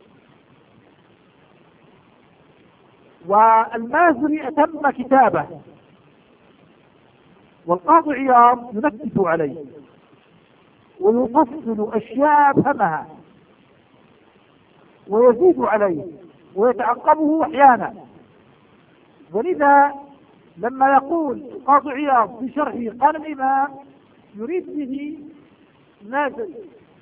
والمازري أتم كتابه، والقاضي عياض ينكت عليه ويفصل أشياء فهمها ويزيد عليه ويتعقبه أحيانا. ولذا لما يقول القاضي عياض في شرحه قال الإمام يريد به نازل،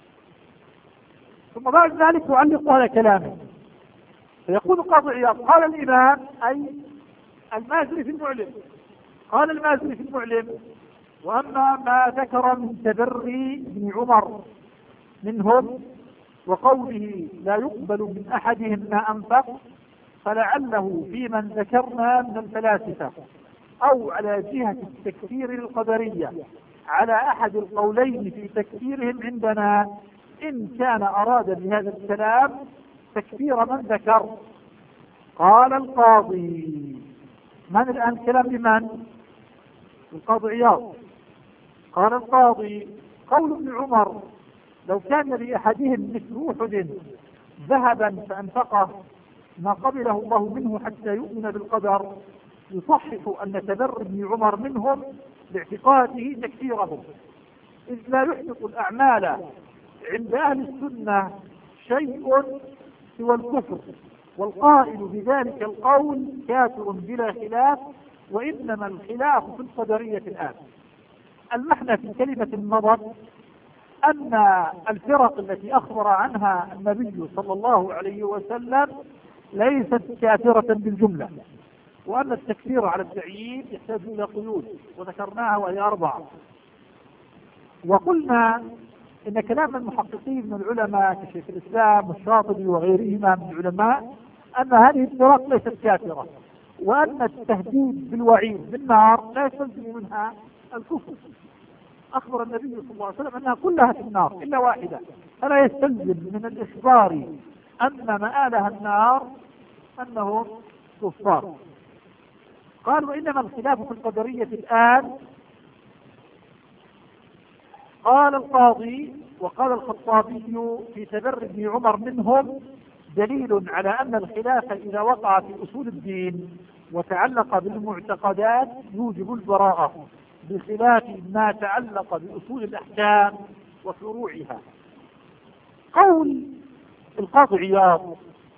ثم بعد ذلك يعلق على كلامه فيقول القاضي عياض قال الإمام أي المازري في المعلم، قال المازري في المعلم: وأما ما ذكر من تبري بن عمر منهم وقوله لا يقبل من أحدهم ما أنفق، فلعله في من ذكرنا من الفلاسفة أو على جهة التكفير القدرية على أحد القولين في تكفيرهم عندنا، إن كان أراد بهذا الكلام تكفير من ذكر. قال القاضي، من الآن كلام بمن؟ القاضي عياض. قال القاضي: قول ابن عمر لو كان لأحدهم مثل أحد ذهبا فأنفقه ما قبله الله منه حتى يؤمن بالقدر، يصحح أن تبر ابن عمر منهم باعتقاده تكفيرهم، إذ لا يحدث الأعمال عند أهل السنة شيء سوى الكفر، والقائل بذلك القول كافر بلا خلاف، وإنما الخلاف في القدرية الآن. المعنى في كلمة مضت أن الفرق التي أخبر عنها النبي صلى الله عليه وسلم ليست كافرة بالجملة، وأن التكفير على التعيين يحتاج إلى قيود وذكرناها وهي 4. وقلنا إن كلام المحققين من العلماء كشيخ الإسلام والشاطبي وغيرهما من العلماء أن هذه الفرق ليست كافرة، وأن التهديد بالوعيد بالنار لا يستلزم منها الكفر. أخبر النبي صلى الله عليه وسلم أنها كلها في النار إلا واحدة، فلا يستلزم من الإخبار أن مآلها النار أنهم كفار. قال: وإنما الخلاف في القدرية الآن. قال القاضي: وقال الخطابي في تبر ابن عمر منهم دليل على أن الخلاف إذا وقع في أصول الدين وتعلق بالمعتقدات يوجب البراءة، بخلاف ما تعلق بأصول الأحكام وفروعها. قول القاضي عياض: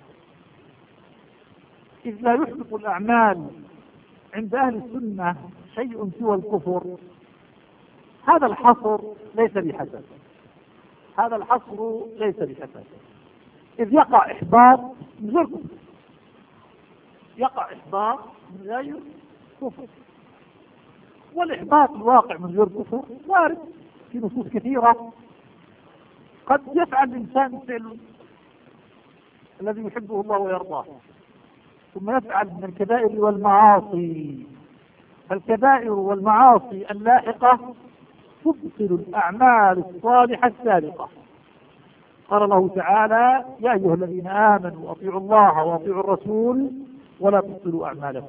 إذ لا يحدث الأعمال عند أهل السنة شيء سوى الكفر، هذا الحصر ليس بحسن، هذا الحصر ليس بحسن، إذ يقع إحباط من غير كفر، يقع إحباط من غير كفر، والإحباط الواقع من غير كفر وارد في نصوص كثيرة. قد يفعل الإنسان فعل الذي يحبه الله ويرضاه، ثم يفعل من الكبائر والمعاصي، فالكبائر والمعاصي اللاحقة تبطل الأعمال الصالحة السابقة. قال الله تعالى: يا أيها الذين آمنوا أطيعوا الله وأطيعوا الرسول ولا تبطلوا أعمالكم.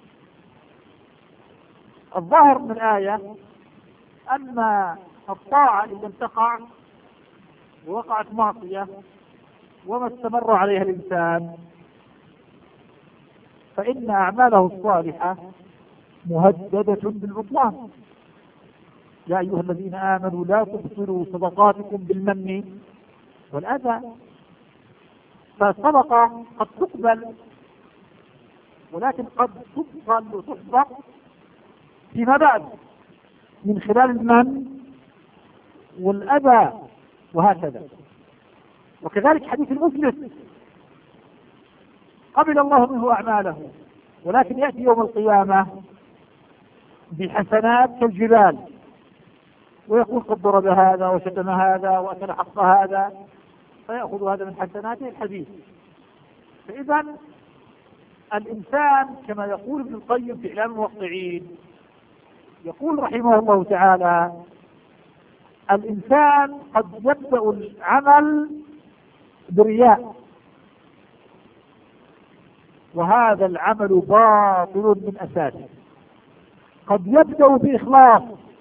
الظاهر من الآية أن الطاعة إذا تقع ووقعت معصية وما استمر عليها الإنسان فإن أعماله الصالحة مهددة بالبطلان. يا أيها الذين آمنوا لا تبطلوا صدقاتكم بالمن والأذى. فالصدقة قد تقبل ولكن قد تبطل وتحبط فيما بعد من خلال المن والأذى وهكذا. وكذلك حديث المفلس: قبل الله منه أعماله ولكن يأتي يوم القيامة بحسنات كالجبال، ويقول قد ضرب هذا وشتم هذا وأكل حق هذا، فيأخذ هذا من حسناته الحديث. فإذا الإنسان كما يقول ابن القيم في إعلام الموقعين يقول رحمه الله تعالى: الإنسان قد يبدأ العمل برياء، وهذا العمل باطل من أساسه. قد يبدأ بإخلاص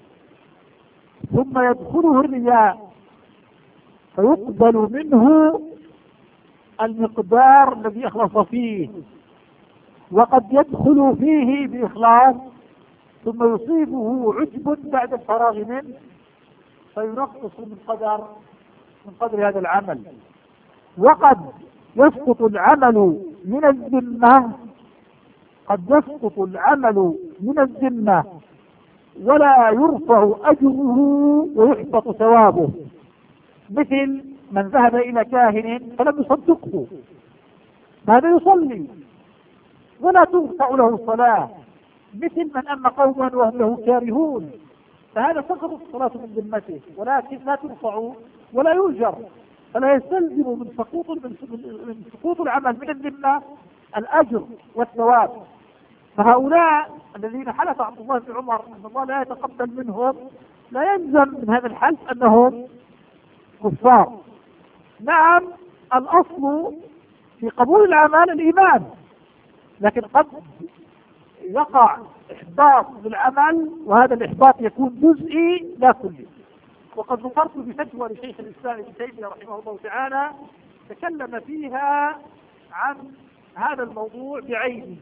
ثم يدخله الرياء فيقبل منه المقدار الذي أخلص فيه، وقد يدخل فيه بإخلاص ثم يصيبه عجب بعد الفراغ منه فينقص من قدر هذا العمل. وقد يسقط العمل من الذمة، قد يسقط العمل من الذمة ولا يرفع أجره ويحبط ثوابه، مثل من ذهب إلى كاهن فلم يصدقه، هذا يصلي ولا ترفع له الصلاة، مثل من أما قوما وهم له كارهون، فهذا سقطت الصلاة من ذمته ولكن لا ترفع ولا يؤجر، فلا يستلزم من سقوط العمل من الذمة الأجر والثواب. فهؤلاء الذين حلف عبد الله بن عمر أن الله لا يتقبل منهم لا يلزم من هذا الحلف أنهم كفار. نعم، الأصل في قبول الأعمال الإيمان، لكن قد يقع إحباط للعمل، وهذا الإحباط يكون جزئي لا كلي. وقد ذكرت بفتوى لشيخ الإسلام ابن تيمية رحمه الله تعالى تكلم فيها عن هذا الموضوع بعينه،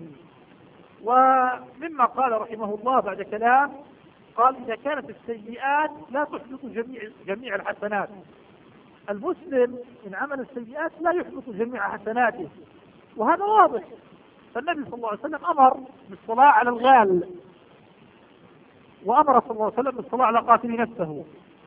ومما قال رحمه الله بعد كلام قال: إذا كانت السيئات لا تحبط جميع الحسنات. المسلم إن عمل السيئات لا يحبط جميع حسناته، وهذا واضح. فالنبي صلى الله عليه وسلم أمر بالصلاة على الغال، وأمر صلى الله عليه وسلم بالصلاة على قاتل نفسه،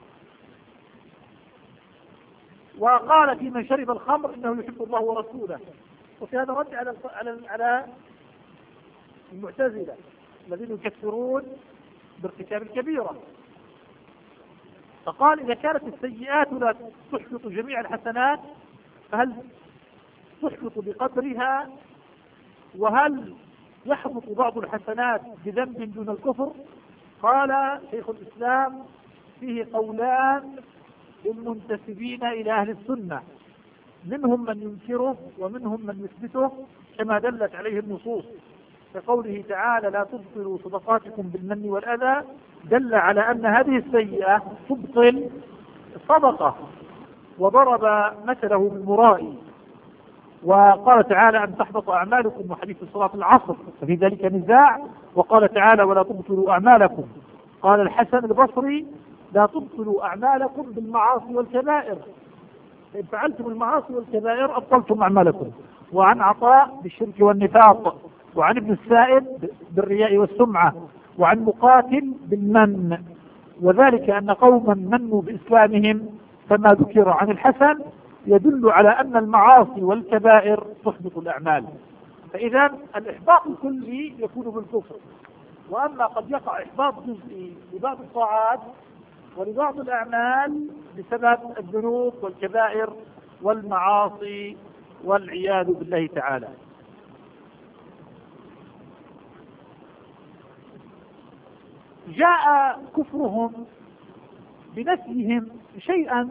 وقال في من شرب الخمر إنه يحب الله ورسوله. وفي هذا رد على المعتزلة الذين يكفرون بارتكاب الكبيرة. فقال: إذا كانت السيئات لا تحبط جميع الحسنات فهل تحبط بقدرها؟ وهل يحبط بعض الحسنات بذنب دون الكفر؟ قال شيخ الإسلام: فيه قولان للمنتسبين إلى أهل السنة، منهم من ينكره ومنهم من يثبته كما دلت عليه النصوص، كقوله تعالى: لا تبطلوا صدقاتكم بالمن والأذى، دل على أن هذه السيئة تبطل الصدقة، وضرب مثله بالمرائي، وقال تعالى: أن تحبط أعمالكم، وحديث صلاة العصر ففي ذلك نزاع، وقال تعالى: ولا تبطلوا أعمالكم. قال الحسن البصري: لا تبطلوا أعمالكم بالمعاصي والكبائر، فإن فعلتم المعاصي والكبائر أبطلتم أعمالكم. وعن عطاء بالشرك والنفاق، وعن ابن السائب بالرياء والسمعة، وعن مقاتل بالمن، وذلك أن قوما منوا بإسلامهم، فما ذكر عن الحسن يدل على أن المعاصي والكبائر تحبط الأعمال. فإذا الإحباط الكلي يكون بالكفر، وأما قد يقع إحباط جزئي لبعض الطاعات ولبعض الأعمال بسبب الذنوب والكبائر والمعاصي والعياذ بالله تعالى. جاء كفرهم بنفيهم شيئا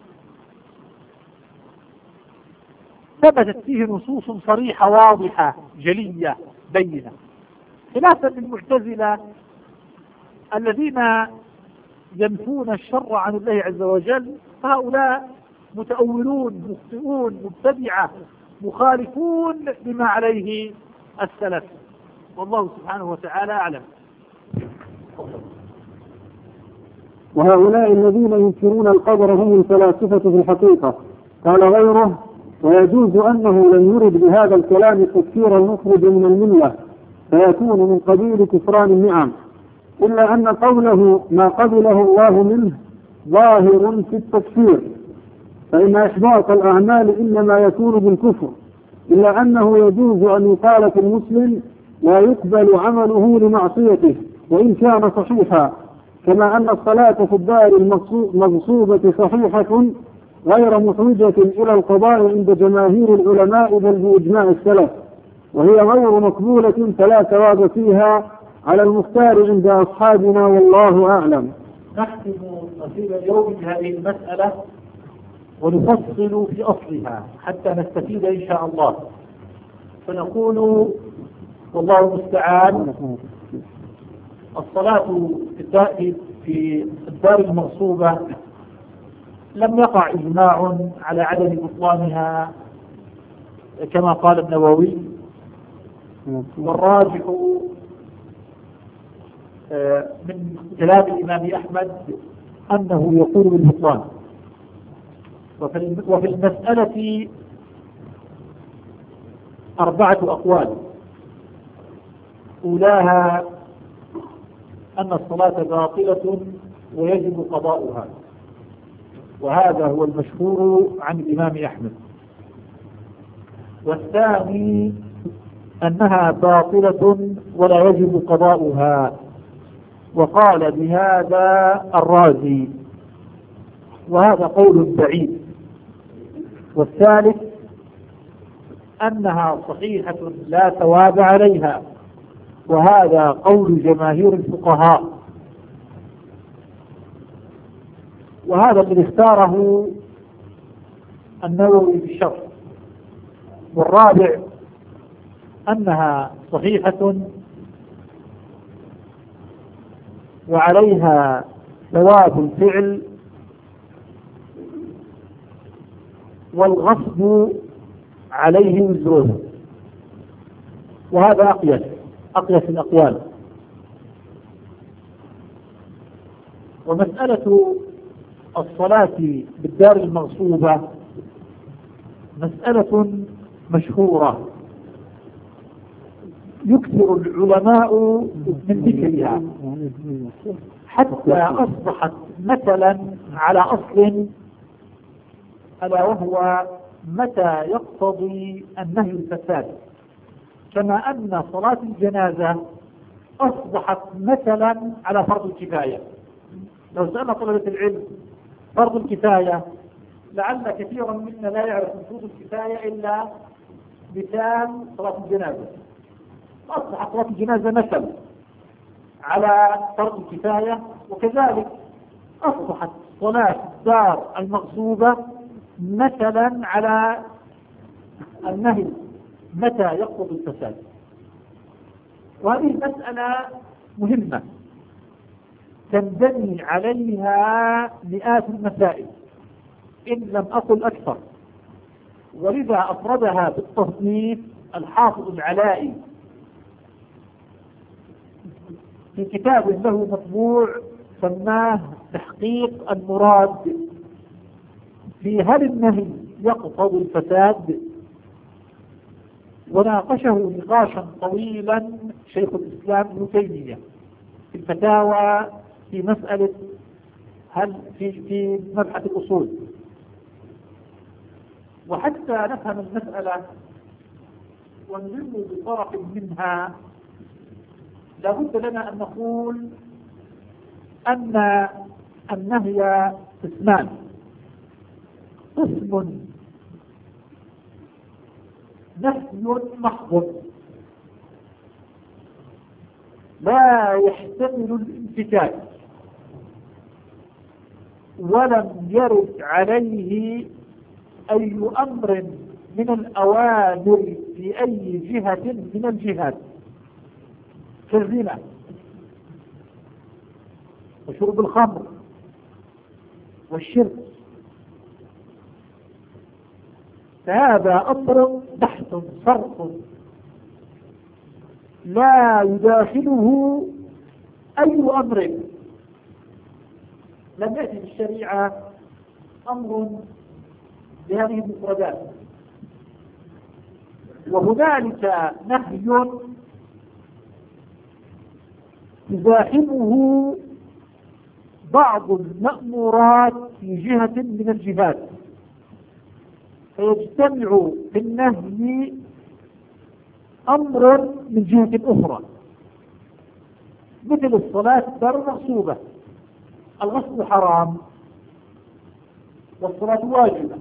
ثبتت فيه نصوص صريحة واضحة جلية بينة، خلافا للمعتزلة الذين ينفون الشر عن الله عز وجل، فهؤلاء متأولون مخطئون مبتدعة مخالفون بما عليه السلف، والله سبحانه وتعالى أعلم. وهؤلاء الذين ينكرون القدر هم الفلاسفة في الحقيقة. قال غيره: ويجوز أنه لم يرد بهذا الكلام تكفير المخرج من الملة فيكون من قبيل كفران النعم، إلا أن قوله ما قبله الله منه ظاهر في التكفير، فإن إحباط الأعمال إنما يكون بالكفر، إلا أنه يجوز أن يقال في المسلم لا يقبل عمله لمعصيته وإن كان صحيحا، كما أن الصلاة في الدار المغصوبة صحيحة غير محوجة إلى القضاء عند جماهير العلماء بل بإجماع السلف، وهي غير مقبولة فلا ثواب فيها على المختار عند أصحابنا والله أعلم. نختم نصيب اليوم بهذه المسألة ونفصل في أصلها حتى نستفيد إن شاء الله. فنقول والله المستعان: الصلاة في الدار المغصوبة لم يقع إجماع على عدم بطلانها كما قال النووي، والراجح من كلام الإمام أحمد أنه يقول بالبطلان. وفي المسألة 4 أقوال: أولاها أن الصلاة باطلة ويجب قضاؤها، وهذا هو المشهور عن الإمام أحمد. والثاني أنها باطلة ولا يجب قضاؤها، وقال بهذا الرازي، وهذا قول بعيد. والثالث أنها صحيحة لا ثواب عليها، وهذا قول جماهير الفقهاء، وهذا الذي اختاره النووي في الشرح. والرابع أنها صحيحة وعليها ثواب الفعل، والغصب عليه وزره، وهذا أقيس الأقوال. ومسألة الصلاة بالدار المغصوبة مسألة مشهورة يكثر العلماء من ذكرها، حتى أصبحت مثلا على أصل، ألا وهو متى يقتضي النهي الفساد. كما أن صلاة الجنازة أصبحت مثلا على فرض الكفاية. لو سألنا طلبة العلم فرض الكفاية، لعل كثيرا منا لا يعرف فرض الكفاية إلا مثال صلاة الجنازة. أصبحت صلاة الجنازة مثل على فرض الكفاية، وكذلك أصبحت صلاة الدار المغصوبة مثلا على النهي متى يقتضي الفساد. وهذه المسألة مهمة تنبني عليها مئات المسائل إن لم أقل أكثر، ولذا أفردها بالتصنيف الحافظ العلائي في كتاب له مطبوع سماه تحقيق المراد في هل النهي يقتضي الفساد. وناقشه نقاشا طويلا شيخ الإسلام ابن تيمية في الفتاوى في مسألة هل في مبحث الأصول. وحتى نفهم المسألة ونلم بطرف منها لابد لنا أن نقول أن النهي قسمان: قسم نفي محض لا يحتمل الانفكاك ولم يرد عليه أي أمر من الأوامر في أي جهة من الجهات، كالزنا وشرب الخمر والشرك. فهذا أمر بحث صرف لا يداخله أي أمر. لم يأتي في الشريعة أمر بهذه المفردات. وهنالك نهي تزاحمه بعض المأمورات في جهة من الجهات، فيجتمع في النهي أمر من جهة أخرى، مثل الصلاة دار مغصوبة، الغسل حرام والصلاة واجبة،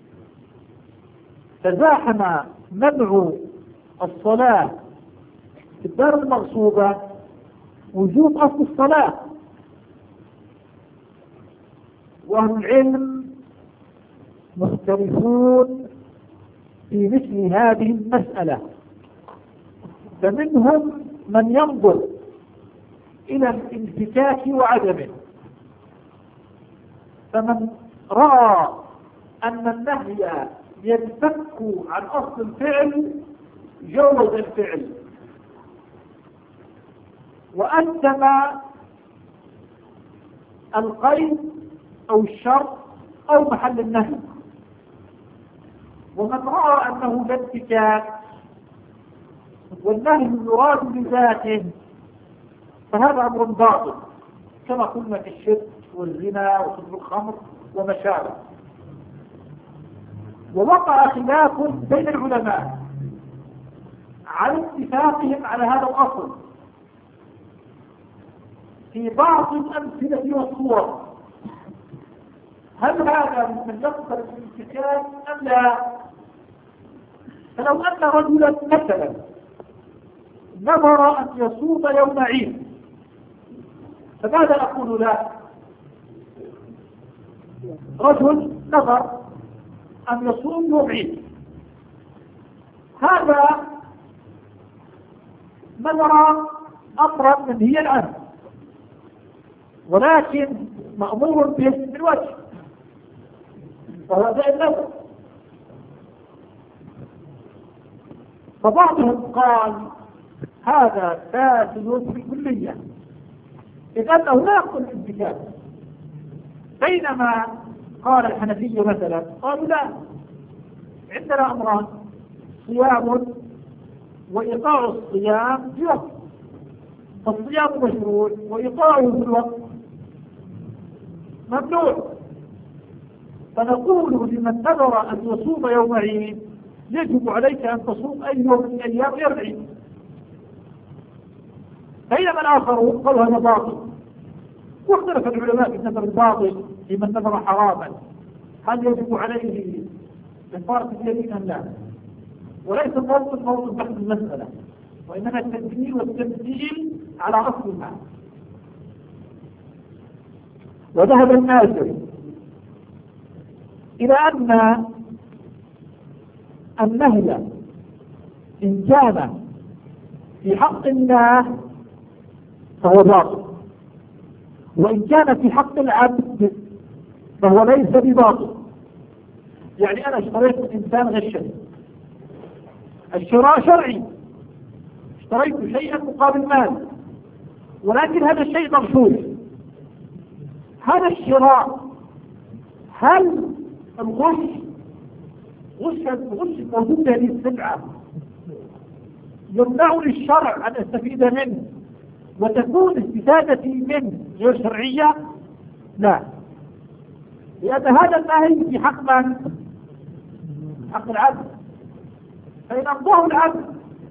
تزاحم منع الصلاة في الدار المغصوبة وجوب أصل الصلاة، وأهل العلم مختلفون في مثل هذه المسألة، فمنهم من ينظر إلى الانفكاك وعدمه، فمن رأى أن النهي ينفك عن أصل الفعل جوز الفعل وألزم القيد أو الشرط أو محل النهي، ومن رأى أنه لا انفكاك والنهي يراد بذاته فهذا أمر باطل، كما قلنا في الشرك والزنا وشرب الخمر وما شابه. ووقع خلاف بين العلماء على اتفاقهم على هذا الأصل في بعض الأمثلة والصور، هل هذا من يقبل الانفكاك أم لا؟ فلو أن رجلا مثلا نظر أن يصوم يوم عيد، فماذا نقول له؟ رجل نظر أن يصوم يوم عيد، هذا نظر أمرا منهيا عنه ولكن مأمور به من وجه، فهو زائد له. فبعضهم قال هذا فاسد بالكلية، إذ أنه لا يقبل الانفكاك، بينما قال الحنفية مثلا قالوا لا، عندنا أمران: صيام وإيقاع الصيام في وقت، فالصيام مشروع وإيقاعه في الوقت ممنوع. فنقول لمن نذر أن يصوم يوم عيد يجب عليك أن تصوم أي يوم من أيام غير العيد، بينما الآخرون قالوا هذا باطل. واختلف العلماء في النذر الباطل لمن نذر حراما هل يجب عليه كفارة اليمين أم لا؟ وليس موضوع بحث المسألة، وإنما التدبير والتمثيل على أصل المعنى. وذهب الناس إلى أن النهي إن كان في حق الله فهو باطل، وإن كان في حق العبد فهو ليس بباطل. يعني أنا اشتريت من إنسان غشا، الشراء شرعي، اشتريت شيئا مقابل مال، ولكن هذا الشيء مغشوش. هذا الشراء هل الغش موجود في هذه السلعة يمنعني الشرع أن أستفيد منه وتكون استفادتي منه غير شرعية؟ لا، لأن هذا النهي في حق من؟ حق العبد. فإن أمضاه العبد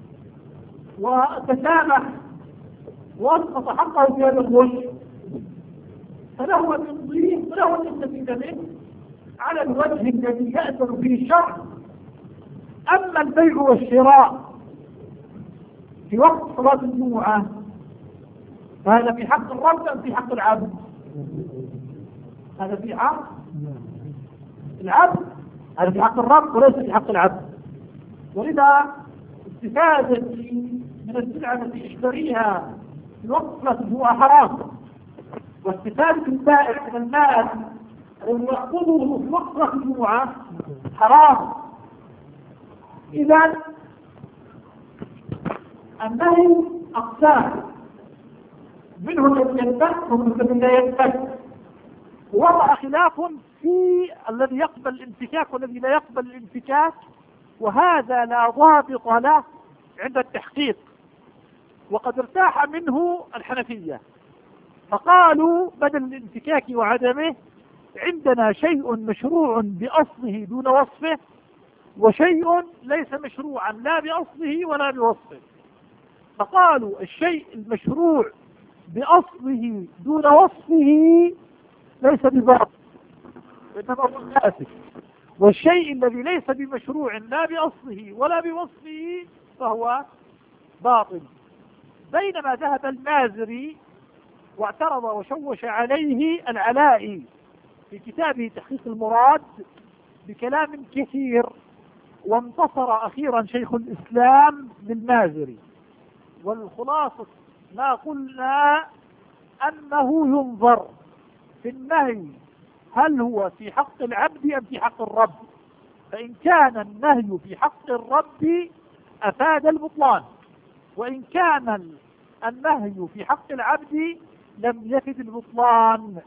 وتسامح وأسقط حقه في هذا الغش فله أن يمضيه وله أن يستفيد منه على الوجه الذي يأثر فيه الشرع. أما البيع والشراء في وقت صلاة الجمعة فهذا في حق الرب أم في حق العبد؟ هذا في حق العبد، هذا في حق الرب وليس في حق العبد. ولذا استفادتي من السلعة التي اشتريها في وقت صلاة الجمعة حرام، واستفادة البائع من المال الذي يأخذه في وقت صلاة الجمعة حرام. إذا النهي أقسام، منهم الذي ينفك ومنهم الذي لا ينفك. ووضع خلاف في الذي يقبل الانفكاك والذي لا يقبل الانفكاك، وهذا لا ضابط له عند التحقيق. وقد ارتاح منه الحنفية فقالوا بدل الانفكاك وعدمه عندنا شيء مشروع بأصله دون وصفه، وشيء ليس مشروعا لا بأصله ولا بوصفه. فقالوا الشيء المشروع بأصله دون وصفه ليس بباطل والشيء الذي ليس بمشروع لا بأصله ولا بوصفه فهو باطل. بينما ذهب المازري واعترض وشوش عليه العلائي في كتابه تحقيق المراد بكلام كثير، وانتصر أخيرا شيخ الإسلام للمازري. والخلاصة ما قلنا أنه ينظر في النهي هل هو في حق العبد أم في حق الرب. فإن كان النهي في حق الرب أفاد البطلان، وإن كان النهي في حق العبد لم يفد البطلان.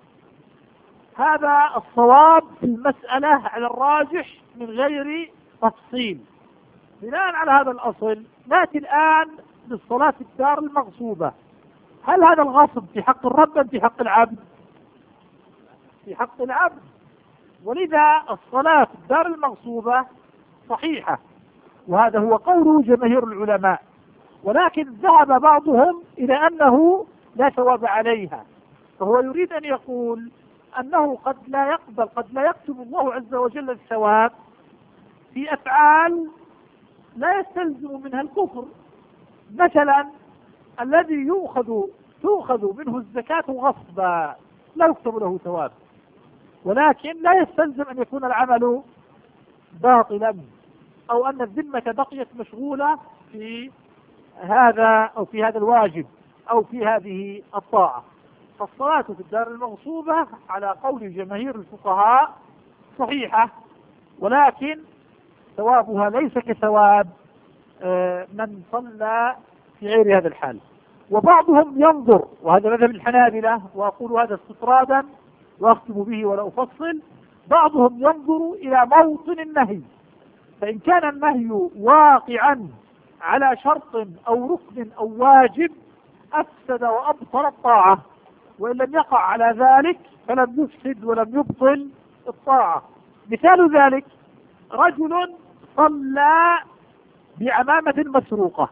هذا الصواب في المسألة على الراجح من غير تفصيل. بناء على هذا الأصل نأتي الآن للصلاة في الدار المغصوبة. هل هذا الغصب في حق الرب أم في حق العبد؟ في حق العبد. ولذا الصلاة في الدار المغصوبة صحيحة، وهذا هو قول جماهير العلماء، ولكن ذهب بعضهم إلى أنه لا ثواب عليها. فهو يريد أن يقول أنه قد لا يكتب الله عز وجل الثواب في أفعال لا يستلزم منها الكفر. مثلا الذي تؤخذ منه الزكاة غصبا لا يكتب له ثواب، ولكن لا يستلزم أن يكون العمل باطلا، أو أن الذمة بقيت مشغولة في هذا أو في هذا الواجب أو في هذه الطاعة. فالصلاة في الدار المغصوبة على قول جماهير الفقهاء صحيحة، ولكن ثوابها ليس كثواب من صلى في غير هذا الحال. وبعضهم ينظر، وهذا مذهب الحنابلة، وأقول هذا استطرادا وأختم به ولا أفصل، بعضهم ينظر إلى موطن النهي، فإن كان النهي واقعا على شرط أو ركن أو واجب أفسد وأبطل الطاعة، وإن لم يقع على ذلك فلم يفسد ولم يبطل الطاعة. مثال ذلك رجل صلى بعمامة مسروقة،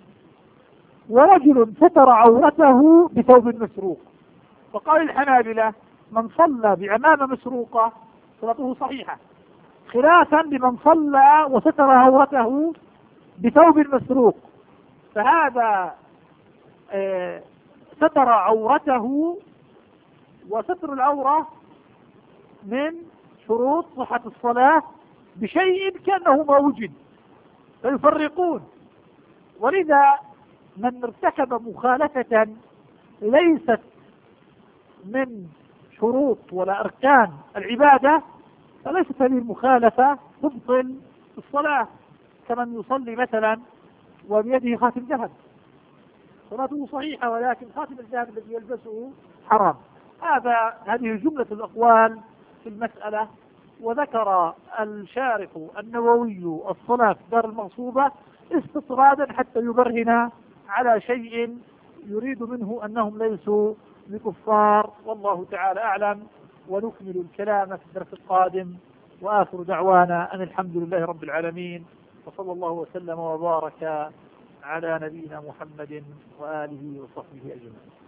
ورجل ستر عورته بثوب مسروق، فقال الحنابلة من صلى بعمامة مسروقة صلاته صحيحة، خلافا لمن صلى وستر عورته بثوب مسروق، فهذا ستر عورته، وستر العورة من شروط صحة الصلاة بشيء كأنه ما وجد، فيفرقون. ولذا من ارتكب مخالفة ليست من شروط ولا أركان العبادة فليست هذه المخالفة تبطل الصلاة، كمن يصلي مثلا وبيده خاتم ذهب صلاته صحيحة، ولكن خاتم الذهب الذي يلبسه حرام. هذه جملة الأقوال في المسألة. وذكر الشارح النووي الصلاة في الدار المغصوبة استطرادا حتى يبرهن على شيء يريد منه أنهم ليسوا بكفار، والله تعالى أعلم. ونكمل الكلام في الدرس القادم، وآخر دعوانا أن الحمد لله رب العالمين، وصلى الله وسلم وبارك على نبينا محمد وآله وصحبه أجمعين.